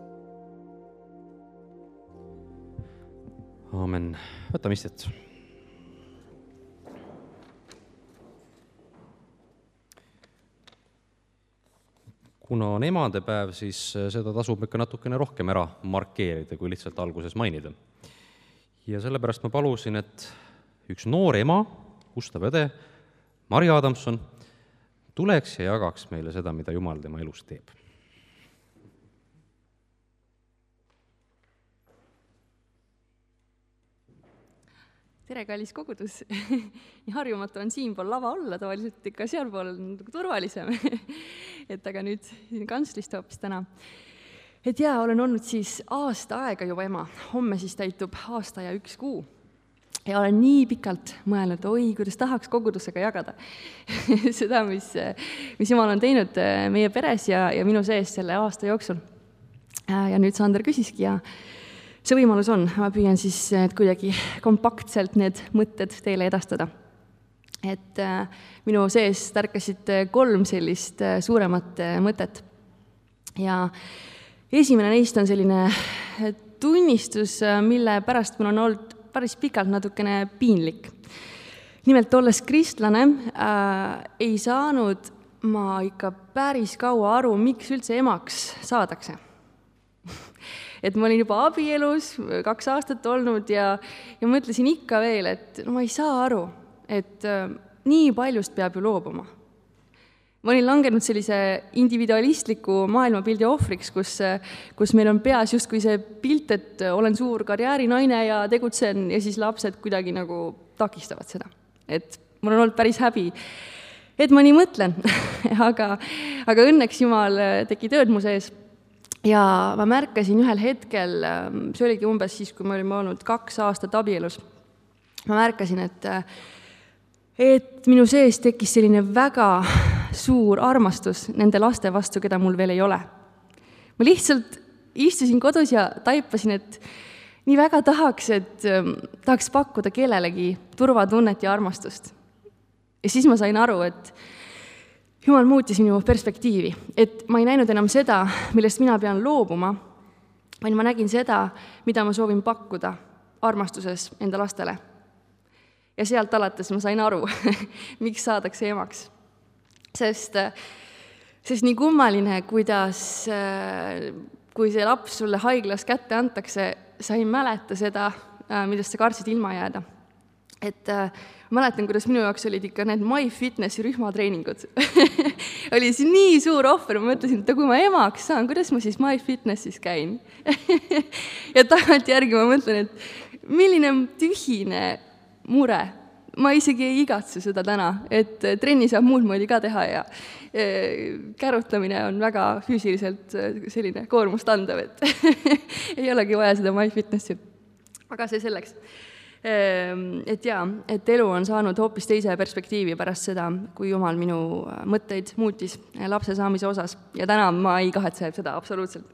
Aamen. Võtame istet. Kuna on emadepäev, siis seda tasub ikka natukene rohkem ära markeerida, kui lihtsalt alguses mainida. Ja sellepärast ma palusin, et üks noor ema, Gustav õde, Mari Adamson, tuleks ja jagaks meile seda, mida Jumal tema elus teeb. Tere, kallis kogudus. Nii harjumatu on siinpool lava olla, tavaliselt ikka sealpool on turvalisem. Et aga nüüd kantslist hoopis täna. Et jaa, olen olnud siis aasta aega juba ema. Homme siis täitub aasta ja 1 kuu. Ja olen nii pikalt mõelnud, kuidas tahaks kogudusega jagada. Seda, mis Jumal on teinud meie peres ja minu sees selle aasta jooksul. Ja nüüd Sander küsiski ja see võimalus on, ma püüan siis kuidagi kompaktselt need mõtted teile edastada. Et minu sees tärkasid 3 sellist suuremat mõtet. Ja esimene neist on selline tunnistus, mille pärast mul on olnud päris pikalt natukene piinlik. Nimelt olles kristlane, ei saanud ma ikka päris kaua aru, miks üldse emaks saadakse. Et ma olin juba abielus 2 aastat olnud ja mõtlesin ikka veel, et no ma ei saa aru, et nii paljust peab ju loobuma. Ma olin langenud sellise individualistliku maailmapildi ohvriks, kus meil on peas justkui see pilt, et olen suur karjäärinaine ja tegutsen ja siis lapsed kuidagi nagu takistavad seda. Et mul on olnud päris häbi, et ma nii mõtlen, aga õnneks Jumal tegi tööd mu sees. Ja ma märkasin ühel hetkel, see oligi umbes siis, kui me olime olnud 2 aastat abielus, ma märkasin, et minu sees tekkis selline väga suur armastus nende laste vastu, keda mul veel ei ole. Ma lihtsalt istusin kodus ja taipasin, et nii väga tahaks pakkuda kellelegi turvatunnet ja armastust. Ja siis ma sain aru, et Jumal muutis minu perspektiivi, et ma ei näinud enam seda, millest mina pean loobuma, vaid ma nägin seda, mida ma soovin pakkuda armastuses enda lastele. Ja sealt alates ma sain aru, miks saadakse emaks. Sest nii kummaline, kuidas, kui see laps sulle haiglas kätte antakse, sa ei mäleta seda, millest sa kartsid ilma jääda. Et mäletan, kuidas minu jaoks olid ikka need MyFitnessi rühmatreeningud. Oli see nii suur ohver, ma mõtlesin, et kui ma emaks saan, kuidas ma siis MyFitnessis käin? Ja tagantjärgi ma mõtlen, et milline tühine mure. Ma isegi ei igatse seda täna, et trenni saab muud moodi ka teha ja kärutamine on väga füüsiliselt selline koormust andav, et ei olegi vaja seda MyFitnessi. Aga see selleks. Et elu on saanud hoopis teise perspektiivi pärast seda, kui Jumal minu mõtteid muutis lapse saamise osas. Ja täna ma ei kahetse seda absoluutselt.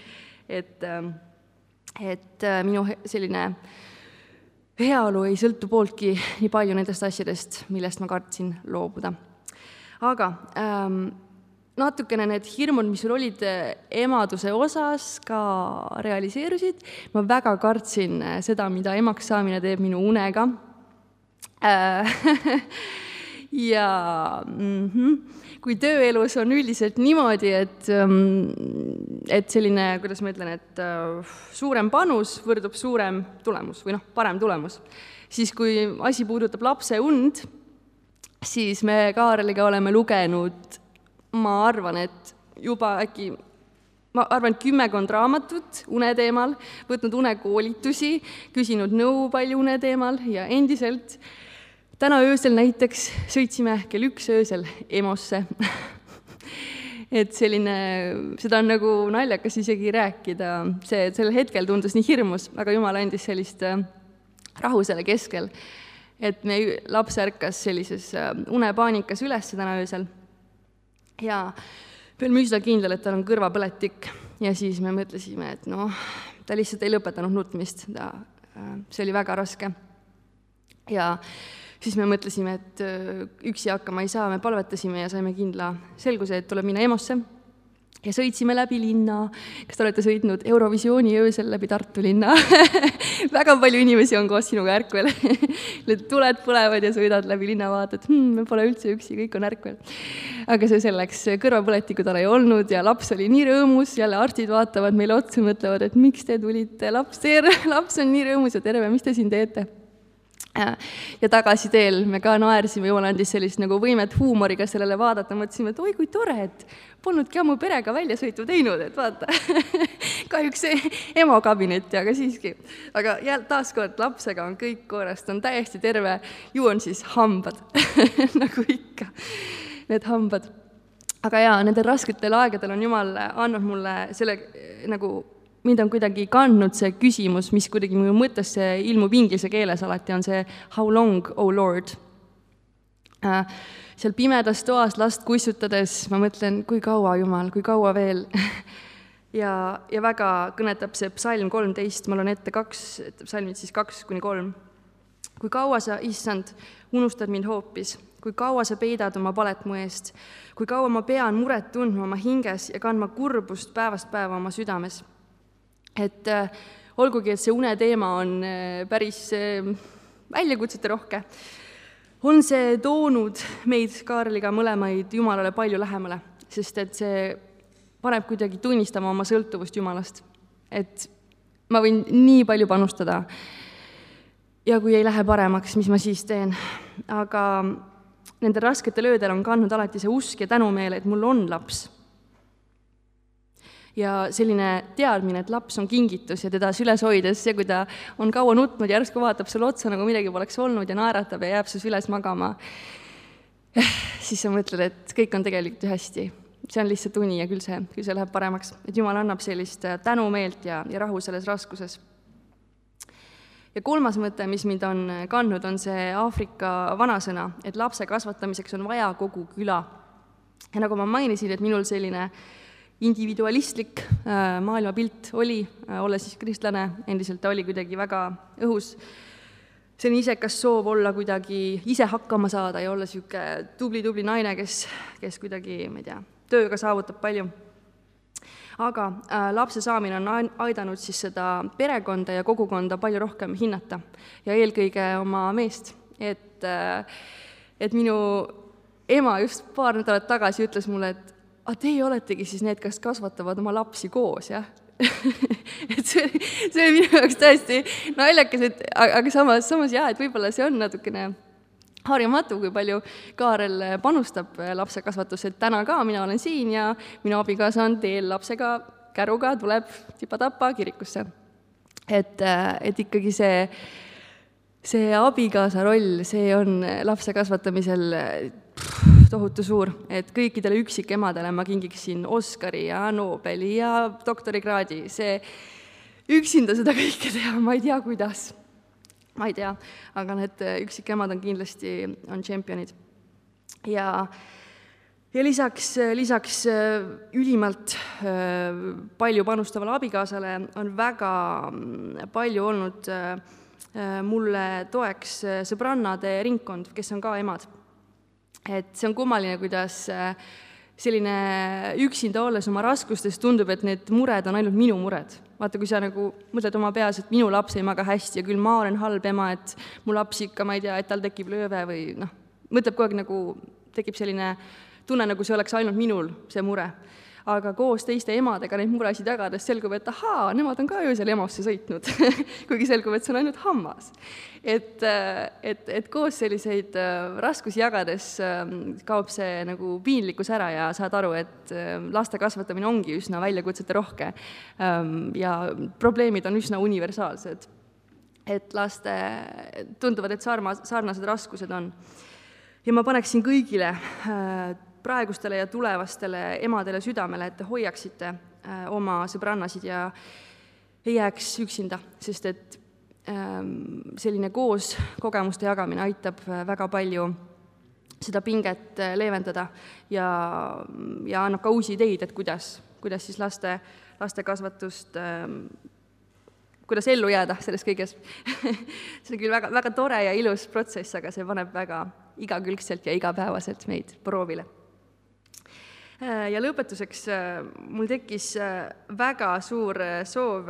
et minu selline heaolu ei sõltu pooltki nii palju nendest asjadest, millest ma kartsin loobuda. Aga natukene need hirmud, mis sul olid emaduse osas, ka realiseerusid. Ma väga kartsin seda, mida emaks saamine teeb minu unega. Ja kui tööelus on üldiselt niimoodi, et selline, kuidas ma ütlen, et suurem panus võrdub suurem tulemus või parem tulemus, siis kui asi puudutab lapse und, siis me Kaareliga oleme lugenud, ma arvan, et juba äkki, 10 raamatut une teemal, võtnud unekoolitusi, küsinud nõu palju une teemal ja endiselt täna öösel näiteks sõitsime kell 1 öösel EMO-sse. Et selline, seda on nagu naljakas isegi rääkida, sel hetkel tundus nii hirmus, aga Jumal andis sellist rahu selle keskel, et me laps ärkas sellises unepaanikas üles täna öösel ja veel müüsla kindel, et tal on kõrvapõletik ja siis me mõtlesime, et ta lihtsalt ei lõpetanud nutmist, see oli väga raske ja siis me mõtlesime, et üksi hakkama ei saa, me palvetasime ja saime kindla selguse, et tuleb minna EMO-sse ja sõitsime läbi linna. Kas te olete sõitnud Eurovisiooni öösel läbi Tartu linna? Väga palju inimesi on koos sinuga ärkvel. Tuled põlevad ja sõidad läbi linna, vaatad, me pole üldse üksi, kõik on ärkvel. Aga see selleks, kõrvapõletikku tal ei olnud ja laps oli nii rõõmus, jälle arstid vaatavad meile otsa, mõtlevad, et miks te tulite, laps on nii rõõmus ja terve, mis te siin teete? Ja tagasi teel me ka naersime, Jumal andis sellist nagu võimet huumoriga sellele vaadata, mõtlesime, et oi kui tore, et polnudki ammu perega väljasõitu teinud, et vaata, kahjuks see emo kabinetti, aga siiski. Aga taaskord lapsega on kõik korrast, on täiesti terve, ju on siis hambad, nagu ikka, need hambad. Aga jaa, nendel rasketel aegadel on Jumal andnud mulle selle nagu mind on kuidagi kandnud see küsimus, mis kuidagi minu mõttesse ilmub inglise keeles alati, on see how long, oh Lord. Seal pimedas toas last kuissutades ma mõtlen, kui kaua, Jumal, kui kaua veel. Ja väga kõnetab see psalm 13, mul on ette 2, psalmid siis 2-3. Kui kaua sa, issand, unustad mind hoopis, kui kaua sa peidad oma palet mu eest, kui kaua ma pean muret tundma oma hinges ja kandma kurbust päevast päeva oma südames. Et olgugi, et see une teema on päris väljakutsete rohke, on see toonud meid Kaarliga mõlemaid Jumalale palju lähemale, sest et see paneb kuidagi tunnistama oma sõltuvust Jumalast. Et ma võin nii palju panustada ja kui ei lähe paremaks, mis ma siis teen. Aga nende raskete löödel on kandnud alati see usk ja tänumeele, et mul on laps. Ja selline teadmine, et laps on kingitus ja teda süles hoides ja kui ta on kaua nutnud ja järsku vaatab sulle otsa, nagu midagi poleks olnud ja naeratab ja jääb su süles magama, siis sa mõtled, et kõik on tegelikult hästi. See on lihtsalt uni ja küll see läheb paremaks. Et Jumal annab sellist tänumeelt ja rahu selles raskuses. Ja 3. mõte, mis mind on kandnud, on see Aafrika vanasõna, et lapse kasvatamiseks on vaja kogu küla. Ja nagu ma mainisin, et minul selline individualistlik maailmapilt oli, olla siis kristlane, endiselt ta oli kuidagi väga õhus, selline isekas soov olla kuidagi ise hakkama saada ja olla niisugune tubli naine, kes kuidagi, ma ei tea, tööga saavutab palju. Aga lapse saamine on aidanud siis seda perekonda ja kogukonda palju rohkem hinnata ja eelkõige oma meest. Et minu ema just paar nädalat tagasi ütles mulle, et teie oletegi siis need, kes kasvatavad oma lapsi koos, jah? Et see oli minu jaoks täiesti naljakas, aga samas jah, et võib-olla see on natukene harjumatu, kui palju Kaarel panustab lapse kasvatusse, et täna ka mina olen siin ja minu abikaasa on teel lapsega käruga, tuleb tipa-tapa kirikusse. Et ikkagi see abikaasa roll, see on lapse kasvatamisel tohutu suur, et kõikidele üksikemadele ma kingiksin Oscari ja Nobeli ja doktorikraadi, see üksinda seda kõike teha, ma ei tea, kuidas. Ma ei tea, aga need üksikemad on kindlasti tšempionid. Ja lisaks ülimalt palju panustavale abikaasale on väga palju olnud mulle toeks sõbrannade ringkond, kes on ka emad. Et see on kummaline, kuidas selline üksinda olles oma raskustes tundub, et need mured on ainult minu mured. Vaata, kui sa nagu mõtled oma peas, et minu laps ei maga hästi ja küll ma olen halb ema, et mu laps ikka, ma ei tea, et tal tekib lööve või mõtleb kogu aeg nagu, tekib selline tunne, nagu see oleks ainult minul see mure. Aga koos teiste emadega neid muresid jagades selgub, et ahaa, nemad on ka öösel EMO-sse sõitnud, kuigi selgub, et see on ainult hammas. Et koos selliseid raskusi jagades kaob see nagu piinlikkus ära ja saad aru, et laste kasvatamine ongi üsna väljakutsete rohke ja probleemid on üsna universaalsed. Et laste tunduvad, et sarnased raskused on. Ja ma paneksin kõigile praegustele ja tulevastele emadele südamele, et te hoiaksite oma sõbrannasid ja ei jääks üksinda, sest et selline koos kogemuste jagamine aitab väga palju seda pinget leevendada ja annab ka uusi ideid, et kuidas siis laste kasvatust, kuidas ellu jääda selles kõiges. See on küll väga, väga tore ja ilus protsess, aga see paneb väga igakülgselt ja igapäevaselt meid proovile. Ja lõpetuseks mul tekkis väga suur soov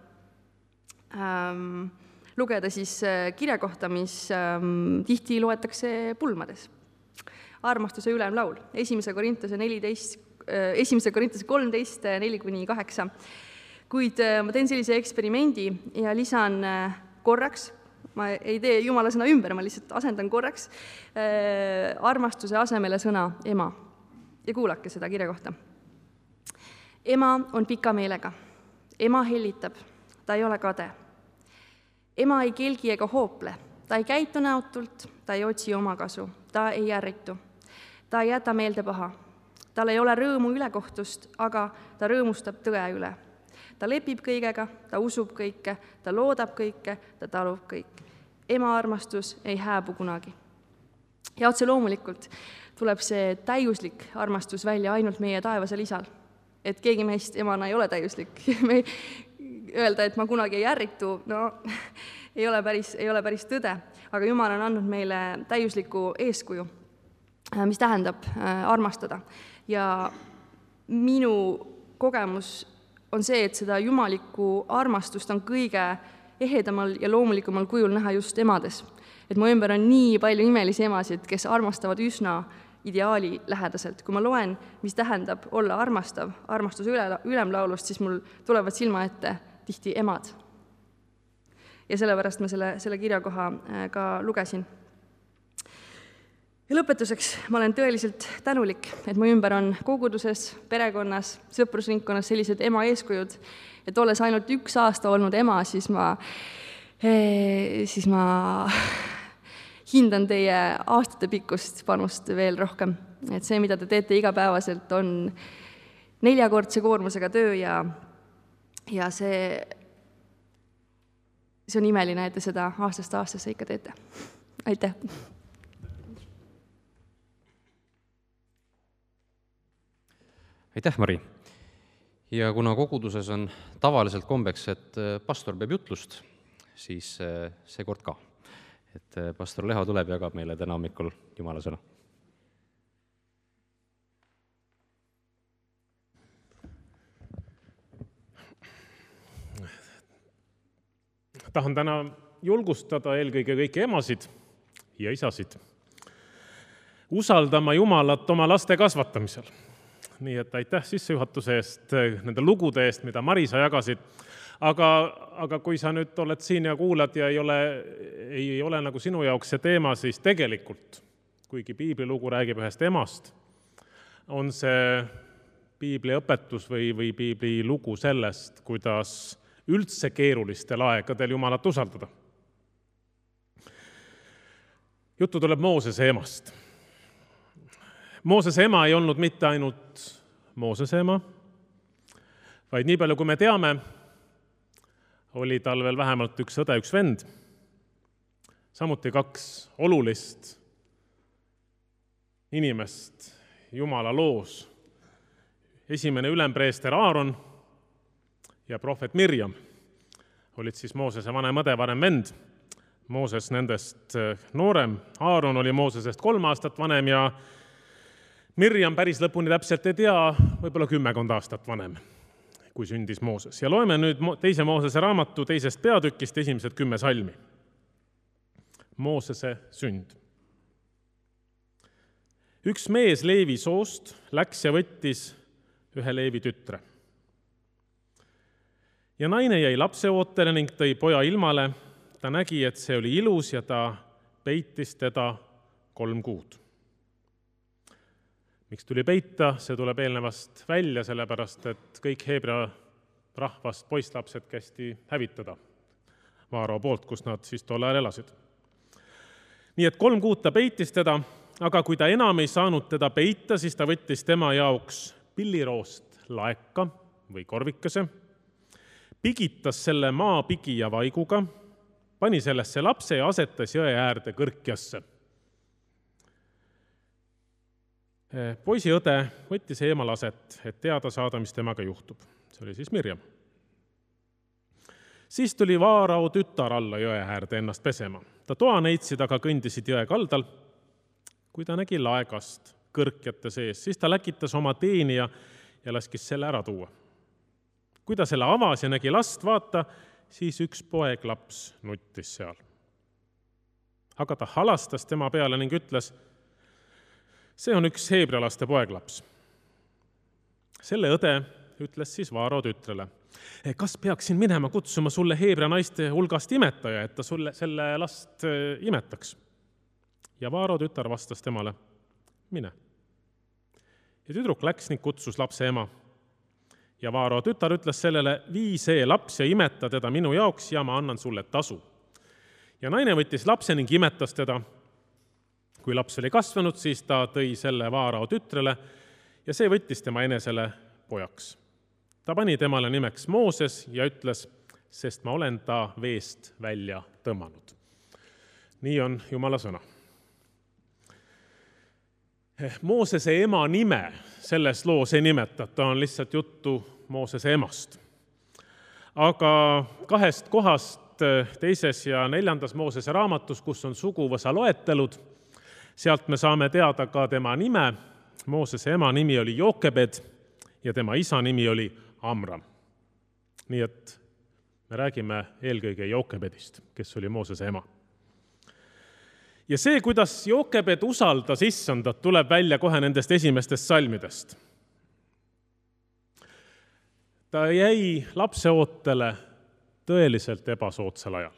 lugeda siis kirja kohta, mis tihti loetakse pulmades. Armastuse ülemlaul, 1. Korintuse 13, 4-8. Kuid ma teen sellise eksperimendi ja lisan korraks, ma ei tee jumala sõna ümber, ma lihtsalt asendan korraks armastuse asemele sõna ema. Ja kuulake seda kirja kohta. Ema on pika meelega. Ema hellitab. Ta ei ole kade. Ema ei kelgi ega hoople. Ta ei käitu näotult. Ta ei otsi omakasu. Ta ei ärritu. Ta ei jäta meelde paha. Tal ei ole rõõmu ülekohtust, aga ta rõõmustab tõe üle. Ta lepib kõigega, ta usub kõike, ta loodab kõike, ta talub kõik. Ema armastus ei hääbu kunagi. Ja otse loomulikult tuleb see täiuslik armastus välja ainult meie taevasel isal. Et keegi meist emana ei ole täiuslik. Öelda, et ma kunagi ei ärritu, ei ole päris tõde. Aga Jumal on andnud meile täiusliku eeskuju, mis tähendab armastada. Ja minu kogemus on see, et seda jumalikku armastust on kõige ehedamal ja loomulikumal kujul näha just emades. Et mu ümber on nii palju imelisi emasid, kes armastavad üsna ideaali lähedaselt. Kui ma loen, mis tähendab olla armastav, armastuse ülemlaulust, siis mul tulevad silma ette tihti emad. Ja sellepärast ma selle kirjakoha ka lugesin. Ja lõpetuseks ma olen tõeliselt tänulik, et mu ümber on koguduses, perekonnas, sõprusringkonnas sellised ema eeskujud, et olles ainult 1 aasta olnud ema, siis ma hindan teie aastate pikkust panust veel rohkem. Et see, mida te teete igapäevaselt, on 4-kordse koormusega töö ja see on imeline, et te seda aastast aastasse ikka teete. Aitäh! Aitäh, Mari! Ja kuna koguduses on tavaliselt kombeks, et pastor peab jutlust, siis seekord ka. et pastor Leho tuleb ja jagab meile täna hommikul Jumala sõna. Tahan täna julgustada eelkõige kõiki emasid ja isasid usaldama Jumalat oma laste kasvatamisel. Nii et aitäh sissejuhatuse eest, nende lugude eest, mida Mari sa jagasid. Aga kui sa nüüd oled siin ja kuulad ja ei ole nagu sinu jaoks see teema, siis tegelikult, kuigi piiblilugu räägib ühest emast, on see piibli õpetus või piibli lugu sellest, kuidas üldse keerulistel aegadel Jumalat usaldada. Juttu tuleb Moosese emast. Moosese ema ei olnud mitte ainult Moosese ema, vaid nii palju, kui me teame, oli tal veel vähemalt üks õde, üks vend, samuti 2 olulist inimest Jumala loos. Esimene ülempreester Aaron ja prohvet Mirjam olid siis Moosese vanem õde, vanem vend. Mooses nendest noorem. Aaron oli Moosesest 3 aastat vanem ja Mirjam päris lõpuni täpselt ei tea, võib-olla 10 aastat vanem, kui sündis Mooses. Ja loeme nüüd 2. Moosese raamatu 2. peatükist esimesed 10 salmi. Moosese sünd. Üks mees Leevi soost läks ja võttis ühe Leevi tütre. Ja naine jäi lapseootele ning tõi poja ilmale. Ta nägi, et see oli ilus ja ta peitis teda 3 kuud. Miks tuli peita, see tuleb eelnevast välja, sellepärast et kõik Heebrea rahvast poisslapsed kästi hävitada Vaaro poolt, kus nad siis tol ajal elasid. Nii et 3 kuud ta peitis teda, aga kui ta enam ei saanud teda peita, siis ta võttis tema jaoks pilliroost laeka või korvikese, pigitas selle maapigi ja vaiguga, pani sellesse lapse ja asetas jõe äärde kõrkjasse. Poisiõde võttis eemal aset, et teada saada, mis temaga juhtub. See oli siis Mirjam. Siis tuli Vaarao tütar alla jõe äärde ennast pesema. Ta toaneitsid aga kõndisid jõe kaldal. Kui ta nägi laegast kõrkjate sees, siis ta läkitas oma teenija ja laskis selle ära tuua. Kui ta selle avas ja nägi last, vaata, siis üks poeglaps nuttis seal. Aga ta halastas tema peale ning ütles, see on üks heebrealaste poeglaps. Selle õde ütles siis Vaaro tütrele, kas peaksin minema kutsuma sulle heebrea naiste hulgast imetaja, et ta sulle selle last imetaks? Ja Vaaro tütar vastas temale, mine. Ja tüdruk läks ning kutsus lapse ema. Ja Vaaro tütar ütles sellele, vii see laps ja imeta teda minu jaoks ja ma annan sulle tasu. Ja naine võttis lapse ning imetas teda. Kui laps oli kasvanud, siis ta tõi selle Vaarao tütrele ja see võttis tema enesele pojaks. Ta pani temale nimeks Mooses ja ütles, sest ma olen ta veest välja tõmmanud. Nii on Jumala sõna. Moosese ema nime selles loos ei nimetata, ta on lihtsalt juttu Moosese emast. Aga 2 kohast 2. ja 4. Moosese raamatus, kus on suguvõsa loetelud, sealt me saame teada ka tema nime. Moosese ema nimi oli Jookebed ja tema isa nimi oli Amram. Nii et me räägime eelkõige Jookebedist, kes oli Moosese ema. Ja see, kuidas Jookebed usaldas issandat, tuleb välja kohe nendest esimestest salmidest. Ta jäi lapseootele tõeliselt ebasoodsal ajal.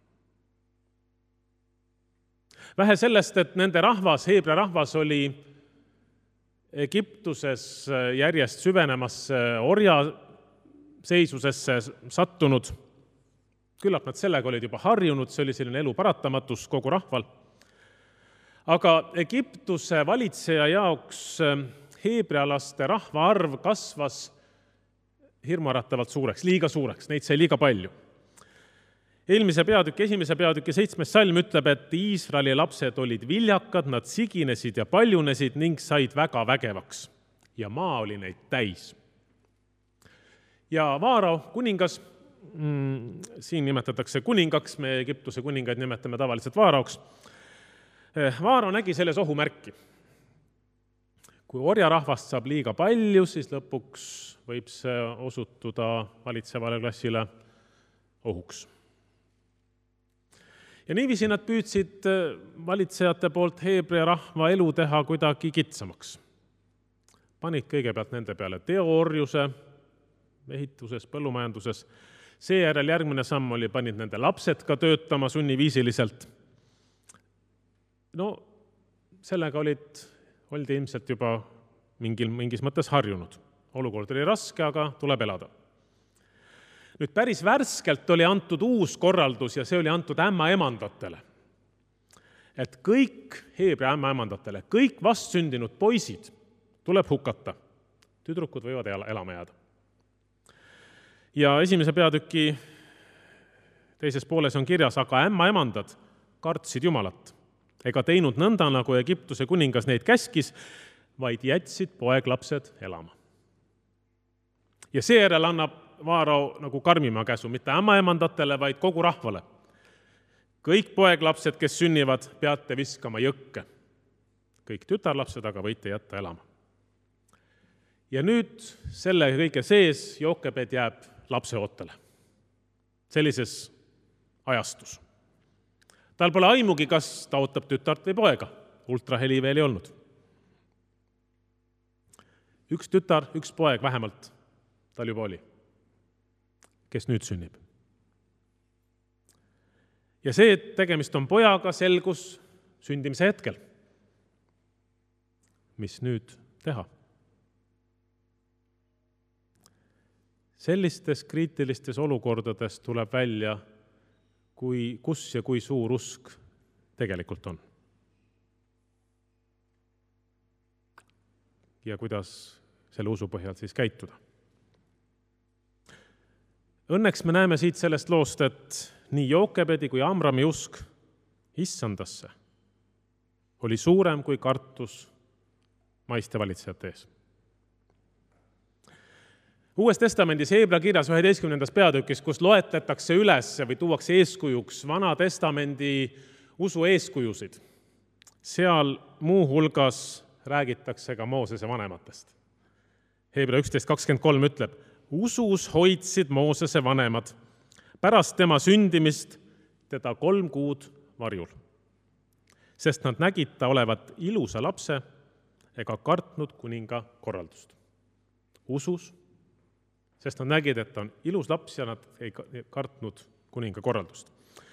Vähe sellest, et nende rahvas, heebrea rahvas oli Egiptuses järjest süvenemasse orja seisusesse sattunud. Küllap nad sellega olid juba harjunud, see oli selline elu paratamatus kogu rahval. Aga Egiptuse valitseja jaoks heebrealaste rahvaarv kasvas hirmuäratavalt suureks, liiga suureks, neid sai liiga palju. Eelmise peatüki, 1. peatüki 7. salm ütleb, et Iisraeli lapsed olid viljakad, nad siginesid ja paljunesid ning said väga vägevaks. Ja maa oli neid täis. Ja Vaarao kuningas siin nimetatakse kuningaks, me Egiptuse kuningaid nimetame tavaliselt vaaraoks. Vaaro nägi selles ohumärki. Kui orjarahvast saab liiga palju, siis lõpuks võib see osutuda valitsevale klassile ohuks. Ja niiviisi nad püüdsid valitsejate poolt Heebrea rahva elu teha kuidagi kitsamaks. Panid kõigepealt nende peale teoorjuse, ehituses, põllumajanduses. Seejärel järgmine samm oli, panid nende lapsed ka töötama sunniviisiliselt. No sellega oldi ilmselt juba mingis mõttes harjunud. Olukord oli raske, aga tuleb elada. Nüüd päris värskelt oli antud uus korraldus ja see oli antud ämmaemandatele. Et kõik Heebrea ämmaemandatele, kõik vastsündinud poisid tuleb hukata. Tüdrukud võivad elama jääda. Ja esimese peatüki teises pooles on kirjas, aga ämmaemandad kartsid Jumalat ega teinud nõnda, nagu Egiptuse kuningas neid käskis, vaid jätsid poeglapsed elama. Ja seejärel annab Vaarao nagu karmima käsu, mitte ämmaemandatele, vaid kogu rahvale. Kõik poeglapsed, kes sünnivad, peate viskama jõkke. Kõik tütarlapsed aga võite jätta elama. Ja nüüd selle kõige sees Jookebed jääb lapseootele. Sellises ajastus. Tal pole aimugi, kas ta ootab tütart või poega. Ultraheli veel ei olnud. Üks tütar, üks poeg vähemalt tal juba oli, kes nüüd sünnib. Ja see, et tegemist on pojaga, selgus sündimise hetkel. Mis nüüd teha? Sellistes kriitilistes olukordades tuleb välja, kus ja kui suur usk tegelikult on. Ja kuidas selle usu põhjal siis käituda. Õnneks me näeme siit sellest loost, et nii Jookebedi kui Amrami usk issandasse oli suurem kui kartus maiste valitsejate ees. Uues testamendis Heebrea kirjas 11. peatükis, kus loetletakse üles või tuuakse eeskujuks Vana testamendi usu eeskujusid. Seal muu hulgas räägitakse ka Moosese vanematest. Heebrea 11.23 ütleb, usus hoidsid Moosese vanemad pärast tema sündimist teda 3 kuud varjul, sest nad nägid ta olevat ilusa lapse ega kartnud kuninga korraldust. Usus, sest nad nägid, et ta on ilus laps ja nad ei kartnud kuninga korraldust.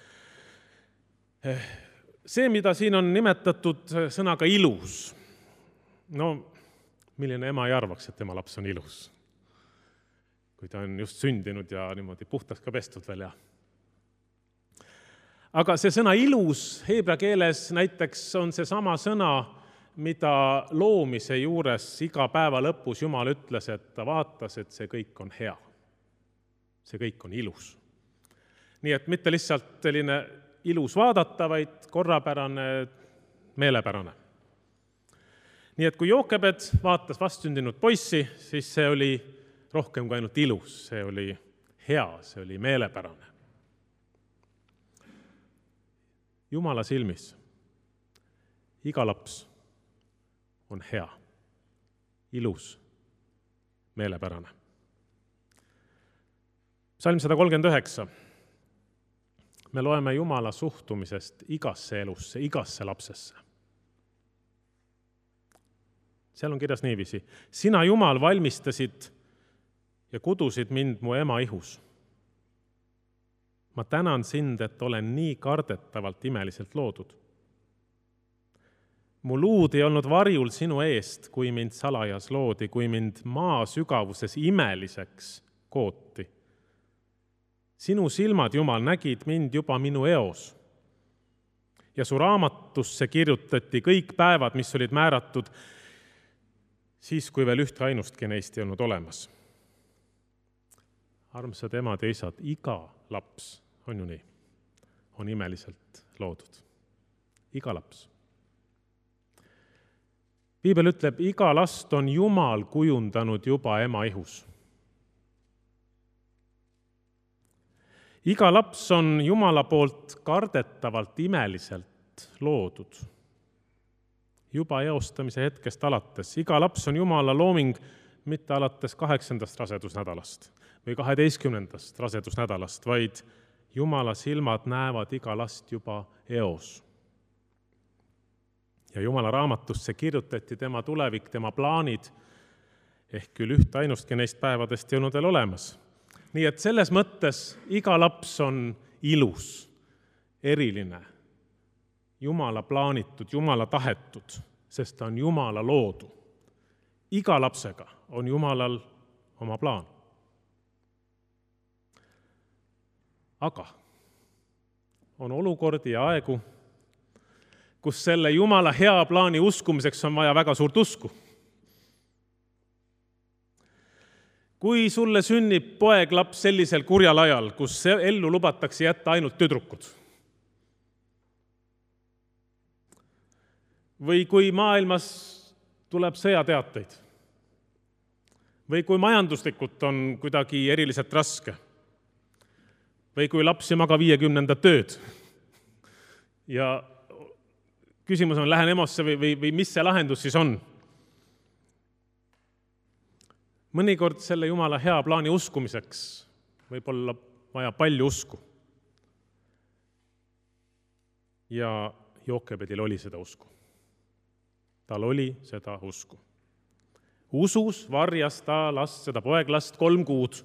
See, mida siin on nimetatud sõnaga ilus, no milline ema ei arvaks, et tema laps on ilus, kui ta on just sündinud ja niimoodi puhtaks ka pestud veel. Aga see sõna ilus heebrea keeles näiteks on see sama sõna, mida loomise juures iga päeva lõpus Jumal ütles, et ta vaatas, et see kõik on hea. See kõik on ilus. Nii et mitte lihtsalt selline ilus vaadata, vaid korrapärane, meelepärane. Nii et kui Jookebed vaatas vastsündinud poissi, siis see oli rohkem kui ainult ilus, see oli hea, see oli meelepärane. Jumala silmis iga laps on hea, ilus, meelepärane. Psalm 139. Me loeme Jumala suhtumisest igasse elusse, igasse lapsesse. Seal on kirjas niiviisi. Sina, Jumal, valmistasid ja kudusid mind mu ema ihus. Ma tänan sind, et olen nii kardetavalt imeliselt loodud. Mu luud ei olnud varjul sinu eest, kui mind salajas loodi, kui mind maa sügavuses imeliseks kooti. Sinu silmad, Jumal, nägid mind juba minu eos. Ja su raamatusse kirjutati kõik päevad, mis olid määratud, siis kui veel ühte ainustki neist ei olnud olemas. Armsad emad ja isad, iga laps on ju nii, on imeliselt loodud. Iga laps. Piibel ütleb, iga last on Jumal kujundanud juba ema ihus. Iga laps on Jumala poolt kardetavalt imeliselt loodud. Juba eostamise hetkest alates. Iga laps on Jumala looming mitte alates 8. rasedusnädalast või 12. rasedusnädalast, vaid Jumala silmad näevad iga last juba eos. Ja Jumala raamatusse kirjutati tema tulevik, tema plaanid, ehk küll üht ainustki neist päevadest ei olnud veel olemas. Nii et selles mõttes iga laps on ilus, eriline, Jumala plaanitud, Jumala tahetud, sest ta on Jumala loodu. Iga lapsega on Jumalal oma plaan. Aga on olukordi ja aegu, kus selle Jumala hea plaani uskumiseks on vaja väga suurt usku. Kui sulle sünnib poeglaps sellisel kurjal ajal, kus ellu lubatakse jätta ainult tüdrukud, või kui maailmas tuleb sõjateateid, või kui majanduslikult on kuidagi eriliselt raske, või kui laps ei maga 50. tööd ja küsimus on, lähen EMO-sse või mis see lahendus siis on? Mõnikord selle Jumala hea plaani uskumiseks võib olla vaja palju usku. Ja Jookebedil oli seda usku. Tal oli seda usku. Usus varjas ta seda poeglast 3 kuud.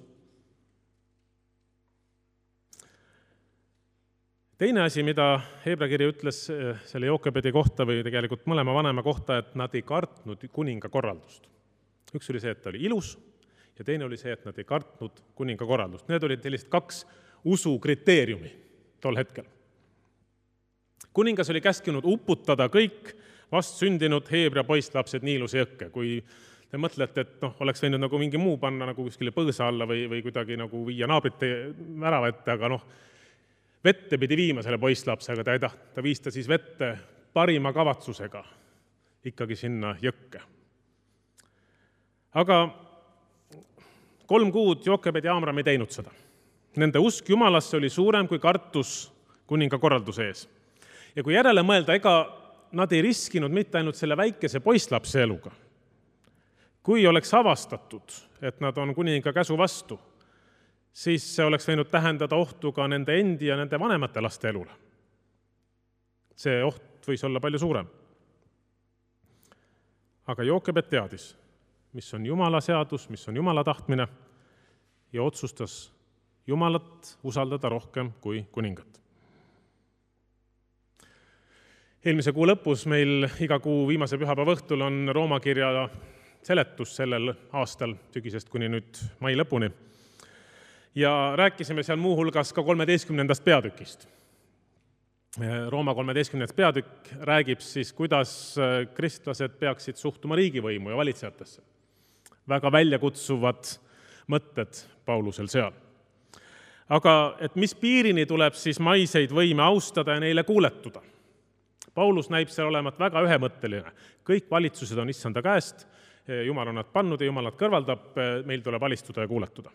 Teine asi, mida Heebra kiri ütles selle Jookebedi kohta või tegelikult mõlema vanema kohta, et nad ei kartnud kuninga korraldust. Üks oli see, et ta oli ilus, ja teine oli see, et nad ei kartnud kuninga korraldust. Need olid sellised 2 usu kriteeriumi tol hetkel. Kuningas oli käskinud uputada kõik vastsündinud Heebra poistlapsed Niiluse jõkke. Kui te mõtlete, et oleks võinud nagu mingi muu panna nagu kuskile põõsa alla või kuidagi nagu viia naabrite värava ette, aga vette pidi viima selle poistlapse, aga ta ei tahtnud. Ta viis ta siis vette parima kavatsusega ikkagi sinna jõkke. Aga 3 kuud Jookebed ja Amram ei teinud seda. Nende usk Jumalasse oli suurem kui kartus kuninga korralduse ees. Ja kui järele mõelda, ega nad ei riskinud mitte ainult selle väikese poistlapse eluga. Kui oleks avastatud, et nad on kuninga käsu vastu, siis see oleks võinud tähendada ohtu ka nende endi ja nende vanemate laste elule. See oht võis olla palju suurem. Aga Jookebed teadis, mis on Jumala seadus, mis on Jumala tahtmine, ja otsustas Jumalat usaldada rohkem kui kuningat. Eelmise kuu lõpus meil iga kuu viimase pühapäeva õhtul on Rooma kirja seletus sellel aastal, sügisest kuni nüüd mai lõpuni. Ja rääkisime seal muu hulgas ka 13. peatükist. Rooma 13. peatükk räägib siis, kuidas kristlased peaksid suhtuma riigivõimu ja valitsejatesse. Väga väljakutsuvad mõtted Paulusel seal. Aga et mis piirini tuleb siis maiseid võime austada ja neile kuuletuda? Paulus näib seal olevat väga ühemõtteline. Kõik valitsused on issanda käest, Jumal on nad pannud ja Jumal nad kõrvaldab, meil tuleb alistuda ja kuuletuda.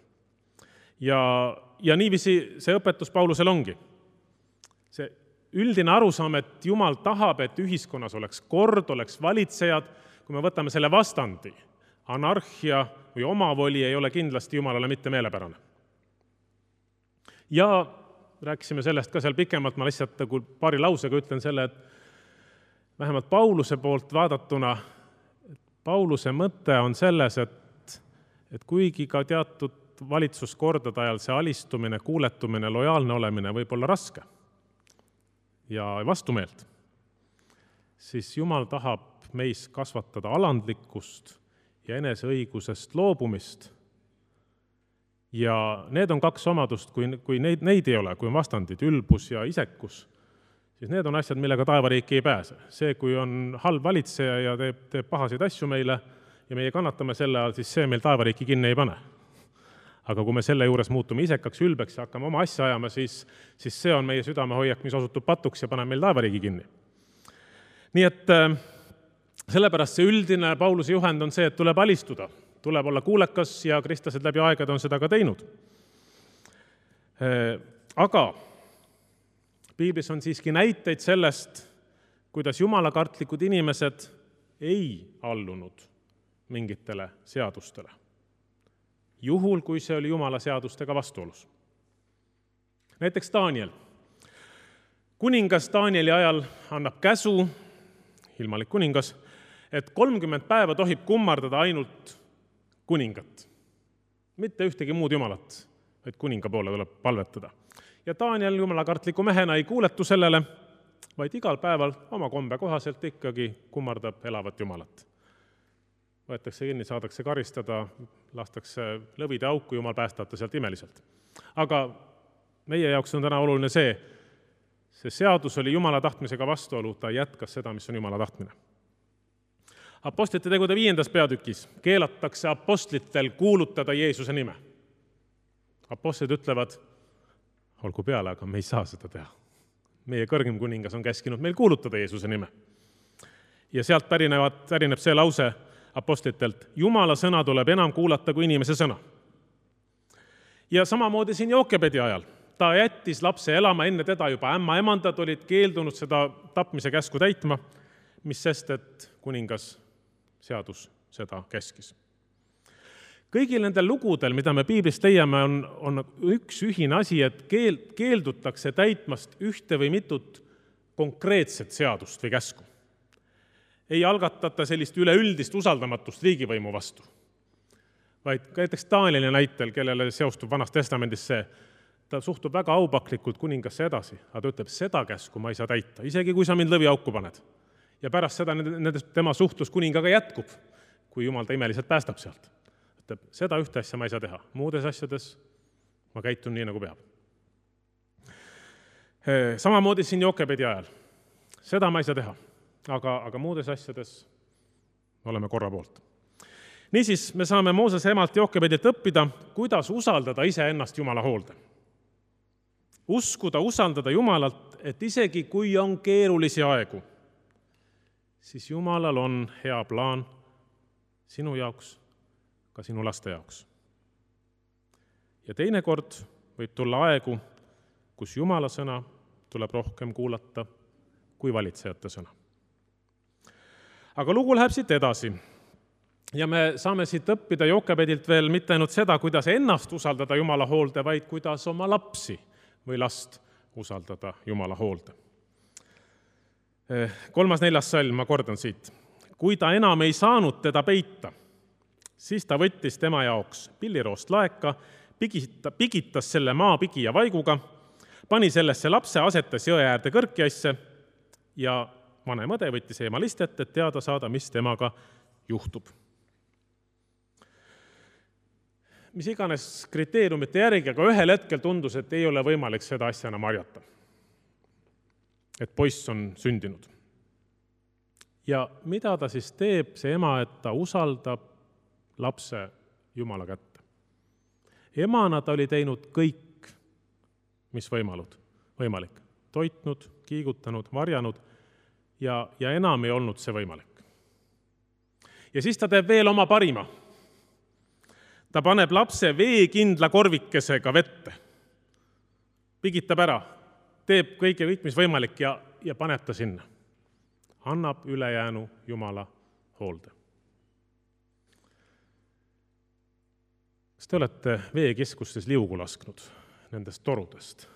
Ja niiviisi see õpetus Paulusel ongi. See üldine arusaam, et Jumal tahab, et ühiskonnas oleks kord, oleks valitsejad, kui me võtame selle vastandi, anarhia või omavoli ei ole kindlasti Jumalale mitte meelepärane. Ja rääkisime sellest ka seal pikemalt, ma lihtsalt paari lausega ütlen selle, et vähemalt Pauluse poolt vaadatuna, Pauluse mõte on selles, et kuigi ka teatud valitsuskordade ajal see alistumine, kuuletumine, lojaalne olemine võib olla raske ja vastumeelt, siis Jumal tahab meis kasvatada alandlikkust ja eneseõigusest loobumist. Ja need on 2 omadust, kui neid ei ole, kui on vastandid, ülbus ja isekus, siis need on asjad, millega taevariiki ei pääse. See, kui on halb valitseja ja teeb pahasid asju meile ja meie kannatame selle ajal, siis see meil taevariiki kinni ei pane. Aga kui me selle juures muutume isekaks, ülbeks ja hakkame oma asja ajama, siis see on meie südamehoiak, mis osutub patuks ja paneb meil taevariigi kinni. Nii et sellepärast see üldine Pauluse juhend on see, et tuleb alistuda, tuleb olla kuulekas ja kristlased läbi aegade on seda ka teinud. Aga piiblis on siiski näiteid sellest, kuidas jumalakartlikud inimesed ei allunud mingitele seadustele, juhul kui see oli Jumala seadustega vastuolus. Näiteks Daniel. Kuningas Danieli ajal annab käsu, ilmalik kuningas, et 30 päeva tohib kummardada ainult kuningat, mitte ühtegi muud jumalat, vaid kuninga poole tuleb palvetada. Ja Daniel jumalakartliku mehena ei kuuletu sellele, vaid igal päeval oma kombe kohaselt ikkagi kummardab elavat jumalat. Võetakse kinni, saadakse karistada, lastakse lõvide auku, jumal päästab ta sealt imeliselt. Aga meie jaoks on täna oluline see seadus oli Jumala tahtmisega vastuolu, ta jätkas seda, mis on Jumala tahtmine. Apostlite tegude 5. peatükis keelatakse apostlitel kuulutada Jeesuse nime. Apostlid ütlevad, olgu peale, aga me ei saa seda teha. Meie kõrgem kuningas on käskinud meil kuulutada Jeesuse nime. Ja sealt pärineb see lause apostlitelt, Jumala sõna tuleb enam kuulata kui inimese sõna. Ja samamoodi siin Jookebedi ajal. Ta jättis lapse elama, enne teda juba ämma-emandad olid keeldunud seda tapmise käsku täitma, mis sest, et kuningas seadus seda käskis. Kõigil nendel lugudel, mida me piiblist leiame, on üks ühine asi, et keeldutakse täitmast ühte või mitut konkreetset seadust või käsku. Ei algatata sellist üleüldist usaldamatust riigivõimu vastu, vaid näiteks Danieli näitel, kellele seostub Vanas Testamendis see, ta suhtub väga aupaklikult kuningasse edasi, aga ta ütleb, seda käsku ma ei saa täita, isegi kui sa mind lõviauku paned. Ja pärast seda tema suhtlus kuningaga jätkub, kui Jumal ta imeliselt päästab sealt. Ütleb, seda ühte asja ma ei saa teha, muudes asjades ma käitun nii, nagu peab. Samamoodi siin Jookebedi ajal. Seda ma ei saa teha, aga muudes asjades oleme korra poolt. Niisiis, me saame Moosese emalt Jookebedilt õppida, kuidas usaldada iseennast Jumala hoolde. Uskuda, usaldada Jumalalt, et isegi kui on keerulisi aegu, siis Jumalal on hea plaan sinu jaoks, ka sinu laste jaoks. Ja teinekord võib tulla aegu, kus Jumala sõna tuleb rohkem kuulata kui valitsejate sõna. Aga lugu läheb siit edasi. Ja me saame siit õppida Jookebedilt veel mitte ainult seda, kuidas ennast usaldada Jumala hoolde, vaid kuidas oma lapsi või last usaldada Jumala hoolde. 3.4. salm, ma kordan siit. Kui ta enam ei saanud teda peita, siis ta võttis tema jaoks pilliroost laeka, pigitas selle maapigi ja vaiguga, pani sellesse lapse, asetas jõe äärde kõrkjaisse ja vanem õde võttis eemalistet, et teada saada, mis temaga juhtub. Mis iganes kriteeriumite järgi, aga ühel hetkel tundus, et ei ole võimalik seda asja enam harjata. Et poiss on sündinud. Ja mida ta siis teeb, see ema, et ta usaldab lapse Jumala kätte. Emana ta oli teinud kõik, mis võimalik. Toitnud, kiigutanud, varjanud ja enam ei olnud see võimalik. Ja siis ta teeb veel oma parima. Ta paneb lapse veekindla korvikesega vette, pigitab ära, teeb kõik, mis võimalik ja paneb ta sinna. Annab ülejäänu Jumala hoolde. Kas te olete veekeskustes liugu lasknud nendest torudest?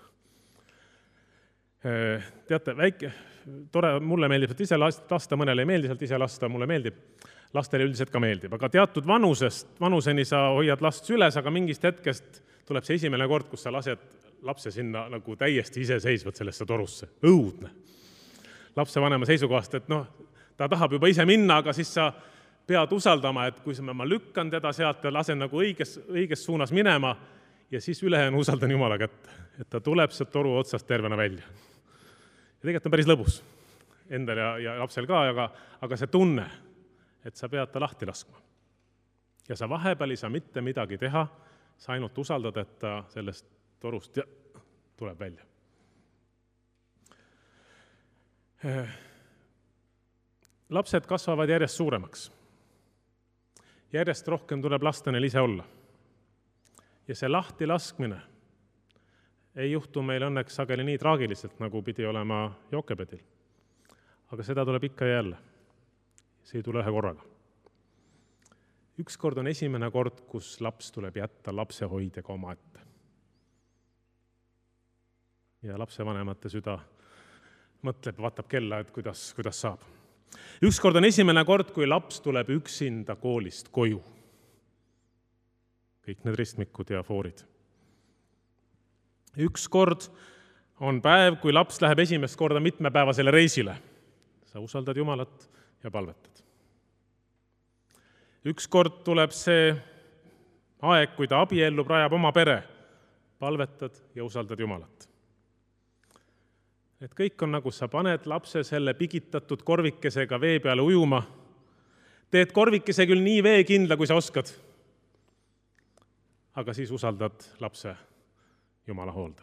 Teate, väike, tore, mulle meeldib, et ise lasta, mõnele ei meeldi sealt ise lasta, mulle meeldib. Lastele üldiselt ka meeldib, aga teatud vanuseni sa hoiad last süles, aga mingist hetkest tuleb see esimene kord, kus sa lased lapse sinna nagu täiesti iseseisvalt sellesse torusse. Õudne. Lapse vanema seisukohast, et ta tahab juba ise minna, aga siis sa pead usaldama, et kui ma lükkan teda sealt ja lasen nagu õiges suunas minema ja siis ülejäänu usaldan Jumala kätte, et ta tuleb sealt toru otsast tervena välja. Ja tegelikult on päris lõbus endal ja lapsel ka, aga see tunne, et sa pead ta lahti laskma. Ja sa vahepeal ei saa mitte midagi teha, sa ainult usaldad, et ta sellest torust tuleb välja. Lapsed kasvavad järjest suuremaks. Järjest rohkem tuleb lasta neil ise olla. Ja see lahti laskmine ei juhtu meil õnneks sageli nii traagiliselt, nagu pidi olema Jookebedil. Aga seda tuleb ikka ja jälle. See ei tule ühe korraga. Ükskord on esimene kord, kus laps tuleb jätta lapsehoidjaga oma ette. Ja lapsevanemate süda mõtleb, vaatab kella, et kuidas saab. Ükskord on esimene kord, kui laps tuleb üksinda koolist koju. Kõik need ristmikud ja foorid. Ükskord on päev, kui laps läheb esimest korda mitmepäevasele reisile. Sa usaldad Jumalat ja palvetad. Ükskord tuleb see aeg, kui ta abiellub, rajab oma pere. Palvetad ja usaldad Jumalat. Et kõik on nagu sa paned lapse selle pigitatud korvikesega vee peale ujuma. Teed korvikese küll nii veekindla, kui sa oskad. Aga siis usaldad lapse Jumala hoolde.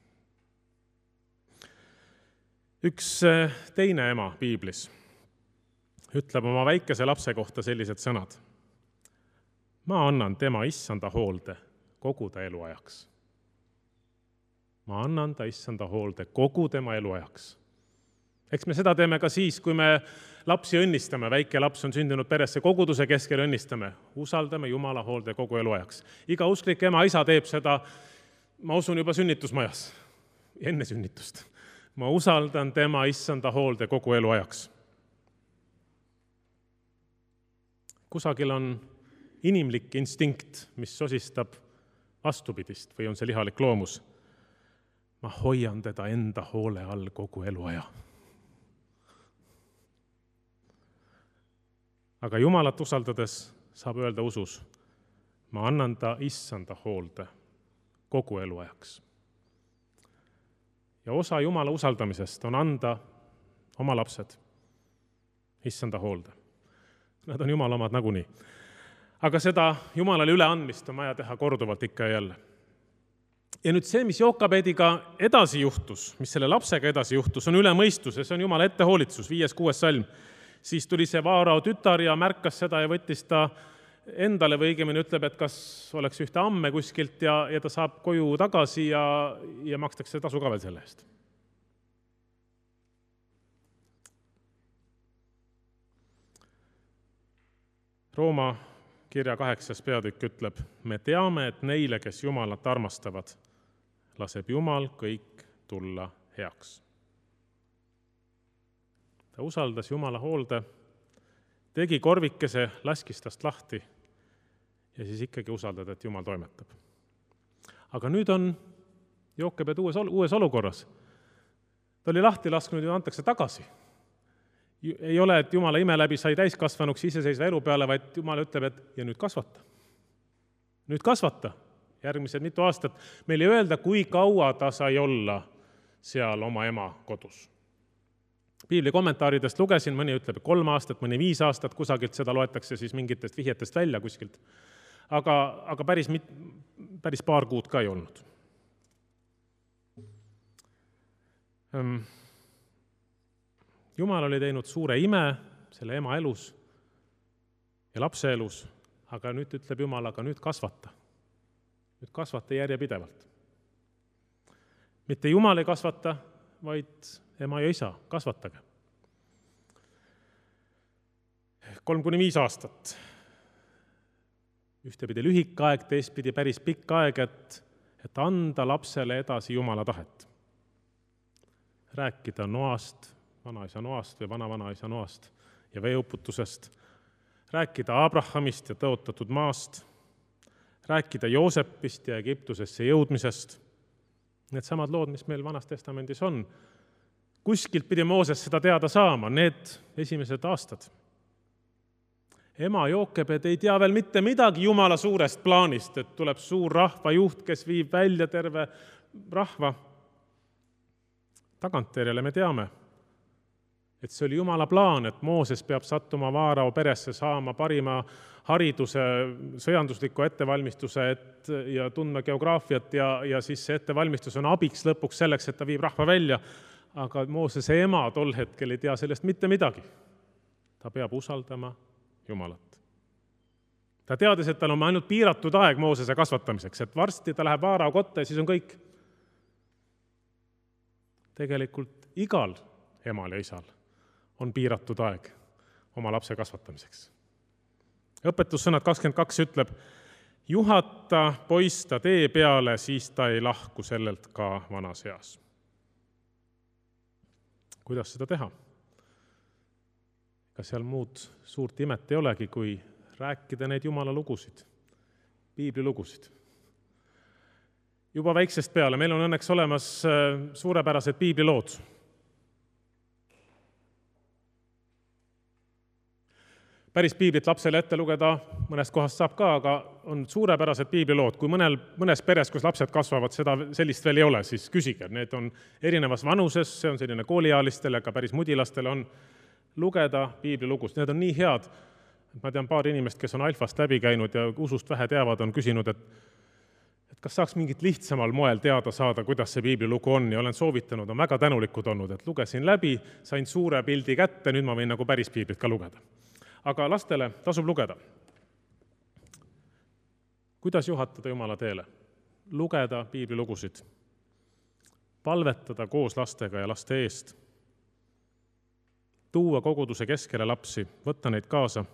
Üks teine ema piiblis ütleb oma väikese lapse kohta sellised sõnad. Ma annan tema issanda hoolde kogu ta eluajaks. Ma annan ta issanda hoolde kogu tema eluajaks. Eks me seda teeme ka siis, kui me lapsi õnnistame, väike laps on sündinud peresse, koguduse keskel õnnistame. Usaldame Jumala hoolde kogu eluajaks. Iga usklik ema isa teeb seda, ma usun juba sünnitusmajas, enne sünnitust. Ma usaldan tema issanda hoolde kogu eluajaks. Kusagil on inimlik instinkt, mis sosistab vastupidist või on see lihalik loomus. Ma hoian teda enda hoole all kogu eluaja. Aga Jumalat usaldades saab öelda usus, ma annan ta issanda hoolde kogu eluajaks. Ja osa Jumala usaldamisest on anda oma lapsed issanda hoolde. Nad on Jumala omad nagunii. Aga seda Jumalale üleandmist on vaja teha korduvalt ikka ja jälle. Ja nüüd see, mis Jookebediga edasi juhtus, mis selle lapsega edasi juhtus, on üle mõistuse, see on Jumala ettehoolitsus, 5.6. salm. Siis tuli see Vaarao tütar ja märkas seda ja võttis ta endale või õigemini ütleb, et kas oleks ühte amme kuskilt ja ta saab koju tagasi ja makstakse tasu ka veel selle eest. Rooma kirja 8. peatükk ütleb, me teame, et neile, kes Jumalat armastavad, laseb Jumal kõik tulla heaks. Ta usaldas Jumala hoolde, tegi korvikese, laskis tast lahti ja siis ikkagi usaldad, et Jumal toimetab. Aga nüüd on Jookebed uues olukorras. Ta oli lahti lasknud ja antakse tagasi. Ei ole, et Jumala ime läbi sai täiskasvanuks iseseisva elu peale, vaid Jumal ütleb, et ja nüüd kasvata. Nüüd kasvata. Järgmised mitu aastat. Meil ei öelda, kui kaua ta sai olla seal oma ema kodus. Piibli kommentaaridest lugesin, mõni ütleb 3 aastat, mõni 5 aastat, kusagilt seda loetakse siis mingitest vihjetest välja kuskilt. Aga päris paar kuud ka ei olnud. Jumal oli teinud suure ime selle ema elus ja lapse elus, aga nüüd ütleb Jumal, aga nüüd kasvata. Nüüd kasvata järjepidevalt. Mitte Jumal ei kasvata, vaid ema ja isa, kasvatage. 3-5 aastat. Ühtepidi lühik aeg, teistpidi päris pikk aeg, et anda lapsele edasi Jumala tahet. Rääkida noast, vanaisa noast või vana-vanaisa noast ja veeuputusest. Rääkida Abrahamist ja tõotatud maast. Rääkida Joosepist ja Egiptusesse jõudmisest. Need samad lood, mis meil Vanas Testamendis on. Kuskilt pidi Mooses seda teada saama, need esimesed aastad. Ema Jookebed ei tea veel mitte midagi Jumala suurest plaanist, et tuleb suur rahvajuht, kes viib välja terve rahva. Tagantjärjele me teame, et see oli Jumala plaan, et Mooses peab sattuma Vaarao peresse, saama parima hariduse, sõjandusliku ettevalmistuse ja tundma geograafiat ja siis see ettevalmistus on abiks lõpuks selleks, et ta viib rahva välja. Aga Moosese ema tol hetkel ei tea sellest mitte midagi. Ta peab usaldama Jumalat. Ta teadis, et tal on ainult piiratud aeg Moosese kasvatamiseks, et varsti ta läheb Vaarao kotta ja siis on kõik. tegelikult igal emal ja isal on piiratud aeg oma lapse kasvatamiseks. Õpetussõnad 22 ütleb, juhata poiss ta tee peale, siis ta ei lahku sellelt ka vanas eas. Kuidas seda teha? Ega seal muud suurt imet ei olegi, kui rääkida neid Jumala lugusid, piiblilugusid. Juba väiksest peale, meil on õnneks olemas suurepärased piiblilood. Päris piiblit lapsele ette lugeda mõnest kohast saab ka, aga on suurepärased piiblilood. Kui mõnes peres, kus lapsed kasvavad, sellist veel ei ole, siis küsige. Need on erinevas vanuses, see on selline kooliealistele, aga päris mudilastele on lugeda piiblilugusid. Need on nii head, et ma tean paar inimest, kes on alfast läbi käinud ja usust vähe teavad, on küsinud, et kas saaks mingit lihtsamal moel teada saada, kuidas see piiblilugu on, ja olen soovitanud, on väga tänulikud olnud, et lugesin läbi, sain suure pildi kätte, nüüd ma võin nagu päris piiblit ka lugeda. Aga lastele tasub lugeda. Kuidas juhatada Jumala teele? Lugeda piiblilugusid. Palvetada koos lastega ja laste eest. Tuua koguduse keskele lapsi, võtta neid kaasa.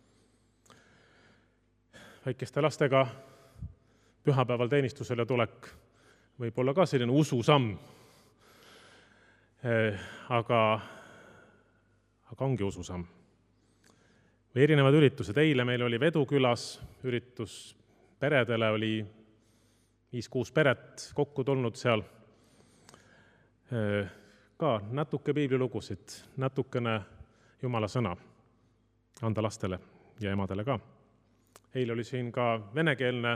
Väikeste lastega pühapäeval teenistusele tulek võib olla ka selline ususamm. Aga ongi ususamm. Või erinevad üritused. Eile meil oli Vedukülas üritus peredele, oli 5-6 peret kokku tulnud seal. Ka natuke piiblilugusid, natukene Jumala sõna anda lastele ja emadele ka. Eile oli siin ka venekeelne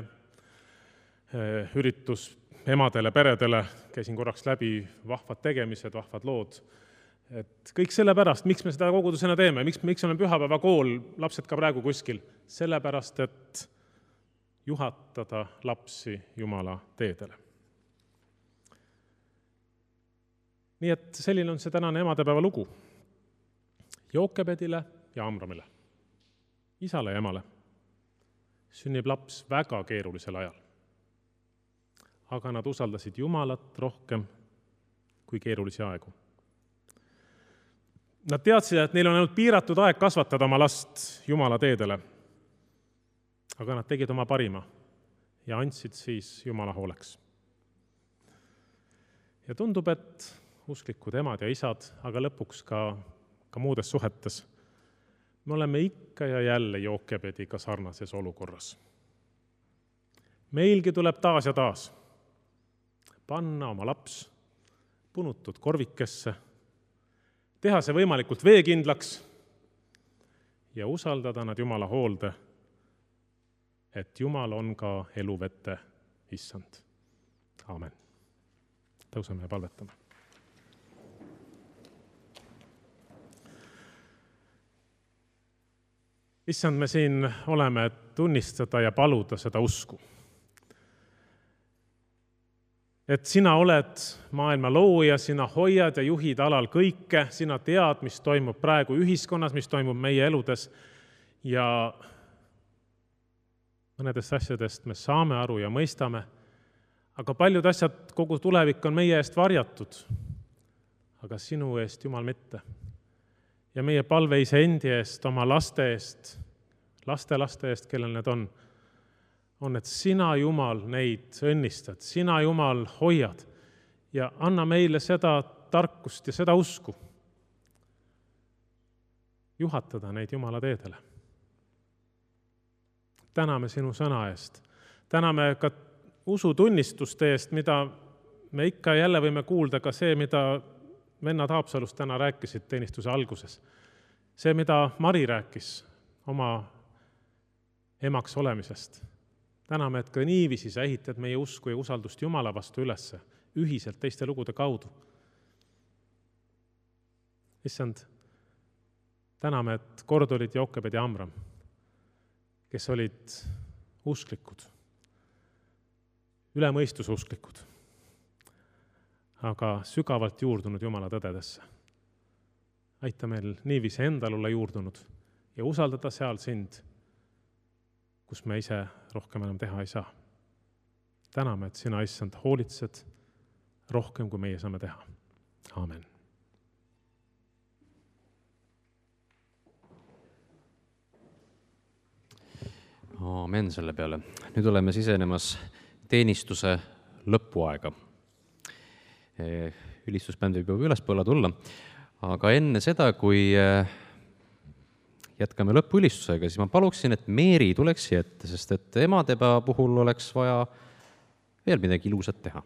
üritus emadele, peredele, käisin korraks läbi vahvad tegemised, vahvad lood. Et kõik sellepärast, miks me seda kogudusena teeme, miks on pühapäeva kool, lapsed ka praegu kuskil, sellepärast, et juhatada lapsi Jumala teedele. Nii et selline on see tänane emadepäeva lugu. Jookebedile ja Amramile, isale ja emale, sünnib laps väga keerulisel ajal. Aga nad usaldasid Jumalat rohkem kui keerulisi aegu. Nad teadsid, et neil on ainult piiratud aeg kasvatada oma last Jumala teedele. Aga nad tegid oma parima ja andsid siis Jumala hooleks. Ja tundub, et usklikud emad ja isad, aga lõpuks ka muudes suhetes, me oleme ikka ja jälle Jookebediga sarnases olukorras. Meilgi tuleb taas ja taas panna oma laps punutud korvikesse, teha see võimalikult veekindlaks ja usaldada nad Jumala hoolde, et Jumal on ka eluvete issand. Aamen. Tõuseme ja palvetame. Issand, me siin oleme, et tunnistada ja paluda seda usku. Et sina oled maailma looja, sina hoiad ja juhid alal kõike, sina tead, mis toimub praegu ühiskonnas, mis toimub meie eludes ja mõnedest asjadest me saame aru ja mõistame, aga paljud asjad, kogu tulevik on meie eest varjatud, aga sinu eest, Jumal, mitte. Ja meie palve iseendi eest, oma laste eest, laste eest, kellel need on, et sina, Jumal, neid õnnistad, sina, Jumal, hoiad ja anna meile seda tarkust ja seda usku juhatada neid Jumala teedele. Täname sinu sõna eest, täname ka usutunnistuste eest, mida me ikka jälle võime kuulda, ka see, mida vennad Haapsalust täna rääkisid teenistuse alguses. See, mida Mari rääkis oma emaks olemisest. Täname, et ka niiviisi sa ehitad meie usku ja usaldust Jumala vastu ülesse, ühiselt teiste lugude kaudu. Issand, täname, et kord olid Jookebed ja Amram, kes olid usklikud, üle mõistuse usklikud, aga sügavalt juurdunud Jumala tõdedesse. Aita meil niiviisi endal olla juurdunud ja usaldada seal sind, kus me ise rohkem enam teha ei saa. Täname, et sina, issand, hoolitsed rohkem, kui meie saame teha. aamen. Aamen selle peale. Nüüd oleme sisenemas teenistuse lõpuaega. Ülistusbänd võib juba ülespoole tulla, aga enne seda, kui jätkame lõpuülistusega, siis ma paluksin, et Meeri tuleks siia ette, sest et emadepäeva puhul oleks vaja veel midagi ilusat teha.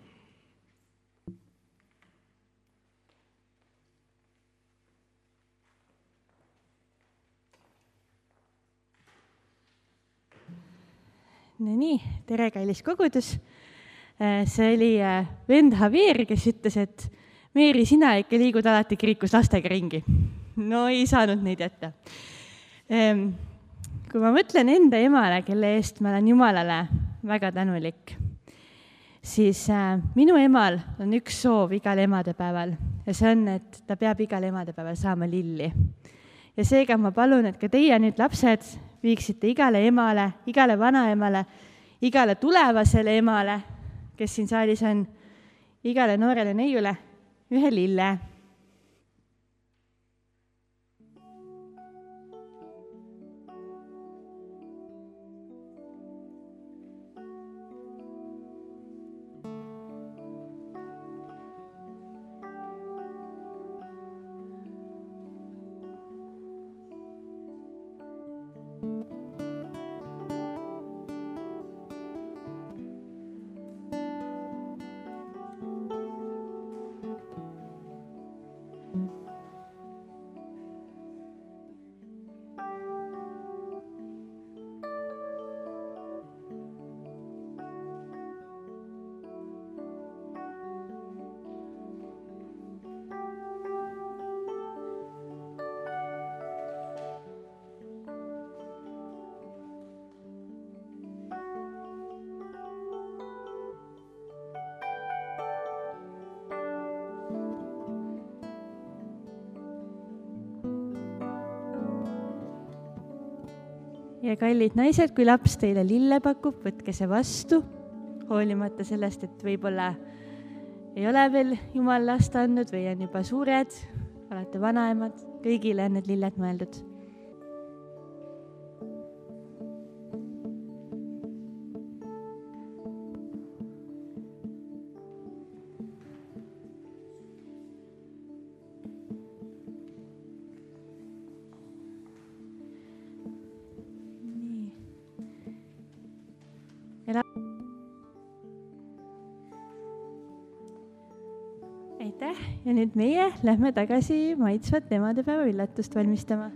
No nii, tere, kallis kogudus. See oli vend Javier, kes ütles, et Meeri, sina ikka liigud alati kirikus lastega ringi. No ei saanud neid jätta. Kui ma mõtlen enda emale, kelle eest ma olen Jumalale väga tänulik, siis minu emal on üks soov igal emadepäeval ja see on, et ta peab igal emadepäeval saama lilli. Ja seega ma palun, et ka teie nüüd lapsed viiksite igale emale, igale vanaemale, igale tulevasele emale, kes siin saalis on, igale noorele neiule ühe lille. Ja kallid naised, kui laps teile lille pakub, võtke see vastu, hoolimata sellest, et võib-olla ei ole veel Jumal last andnud või on juba suured, olete vanaemad, kõigile on need lilled mõeldud. Aitäh ja nüüd meie lähme tagasi maitsvat emadepäeva üllatust valmistama.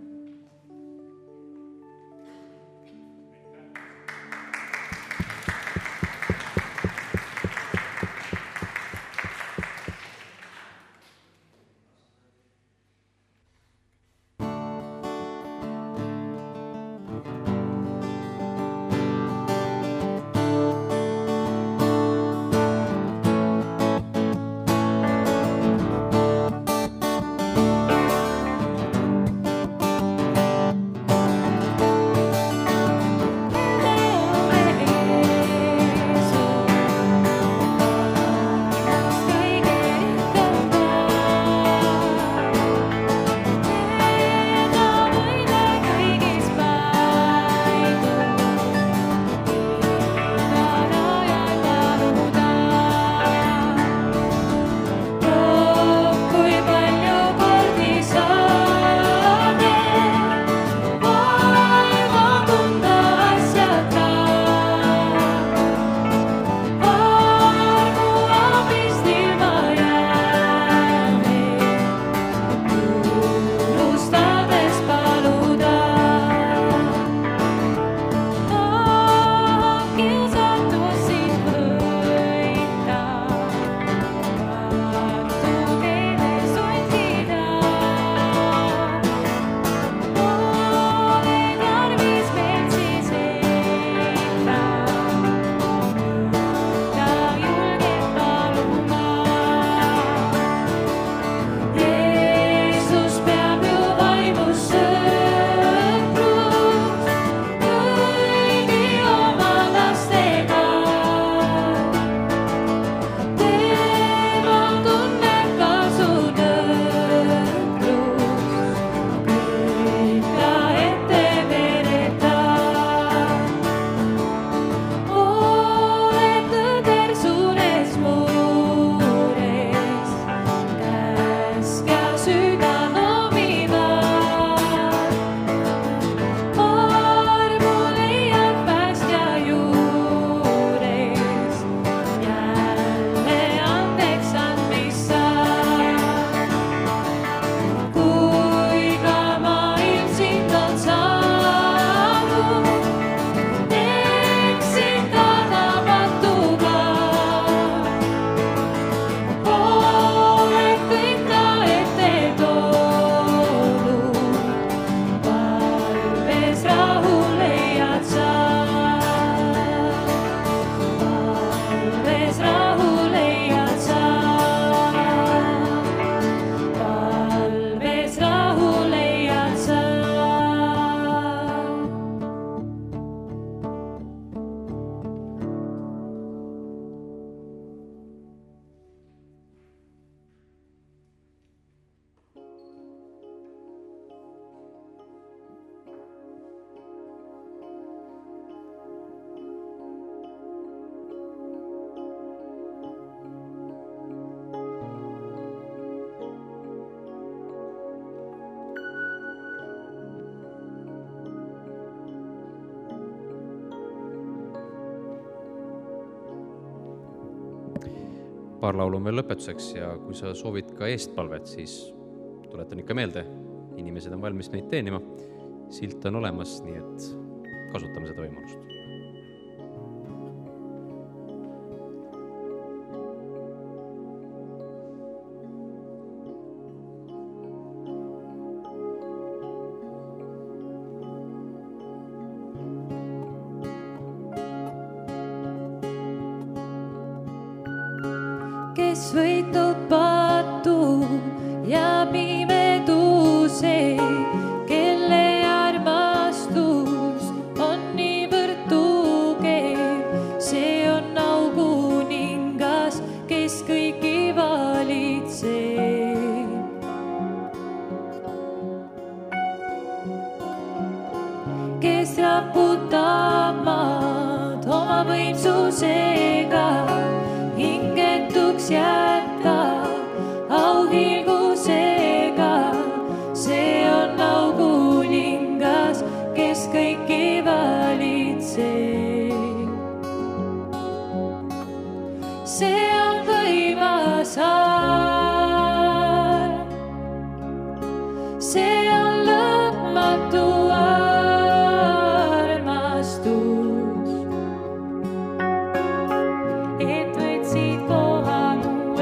paar laulu on veel lõpetuseks ja kui sa soovid ka eestpalvet, siis tuletan ikka meelde, inimesed on valmis meid teenima, silt on olemas, nii et kasutame seda võimalust. Kes võitleb patu ja pimeduse, kelle armastus on niivõrd tugev, see on aukuningas, kes kõiki valitseb. Kes raputab maad oma võimsusega, hingetuks jätab auhiilgusega, see on aukuningas, kes kõiki valitseb. See on võimas arm, see on lõpmatu armastus, et võtsid koha mu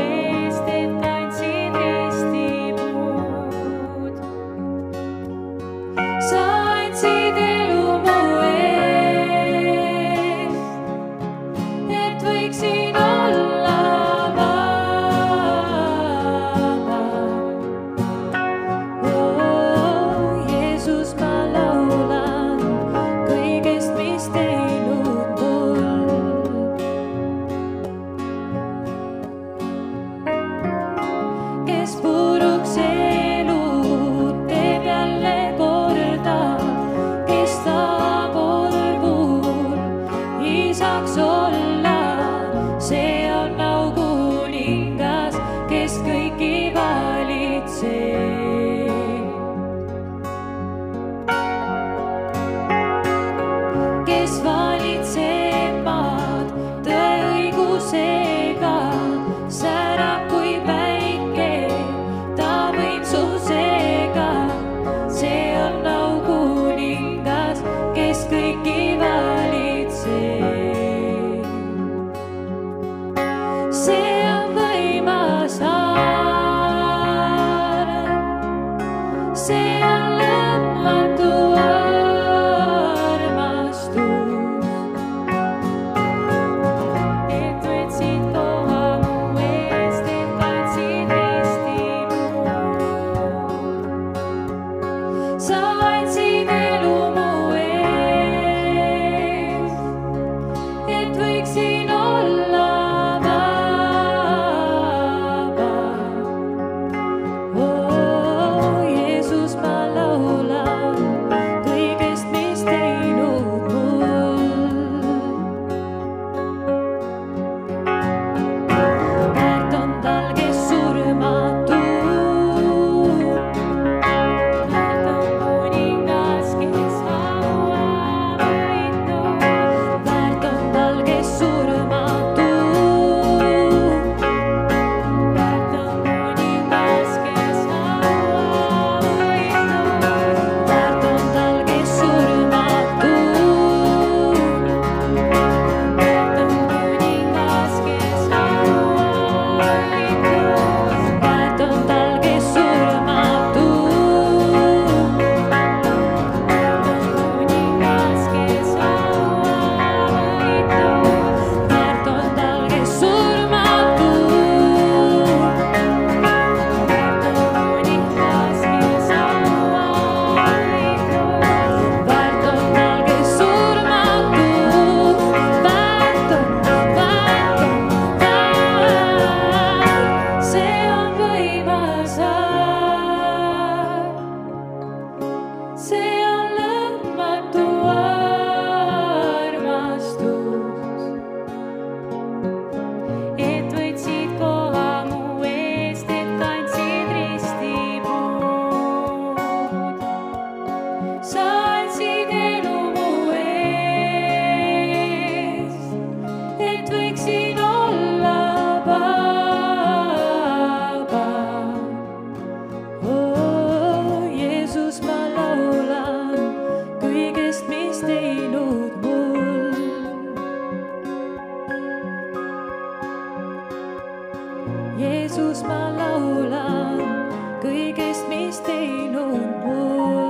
Jeesus, ma laulan kõigest, mis teinud mul.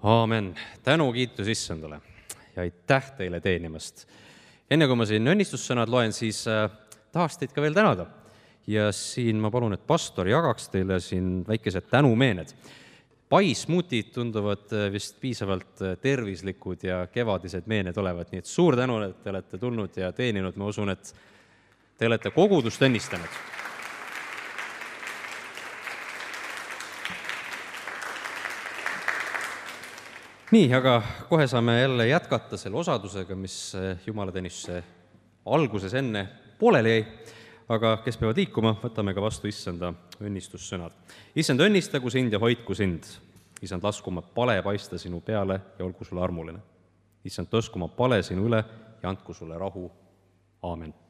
Aamen. Tänu, kiitus Issandale ja aitäh teile teenimast. Enne kui ma siin õnnistussõnad loen, siis tahaks teid ka veel tänada. Ja siin ma palun, et pastor jagaks teile siin väikesed tänumeened. Paismuutid tunduvad vist piisavalt tervislikud ja kevadised meened olevat, nii et suur tänu, et te olete tulnud ja teeninud. Ma usun, et te olete kogudust õnnistanud. Nii, aga kohe saame jälle jätkata selle osadusega, mis jumalateenistuse alguses enne pooleli jäi. Aga kes peavad liikuma, võtame ka vastu Issanda õnnistussõnad. Issand, õnnistagu sind ja hoidku sind. Issand, lasku oma pale paista sinu peale ja olgu sulle armuline. Issand, tõsku oma pale sinu üle ja andku sulle rahu. Aamen.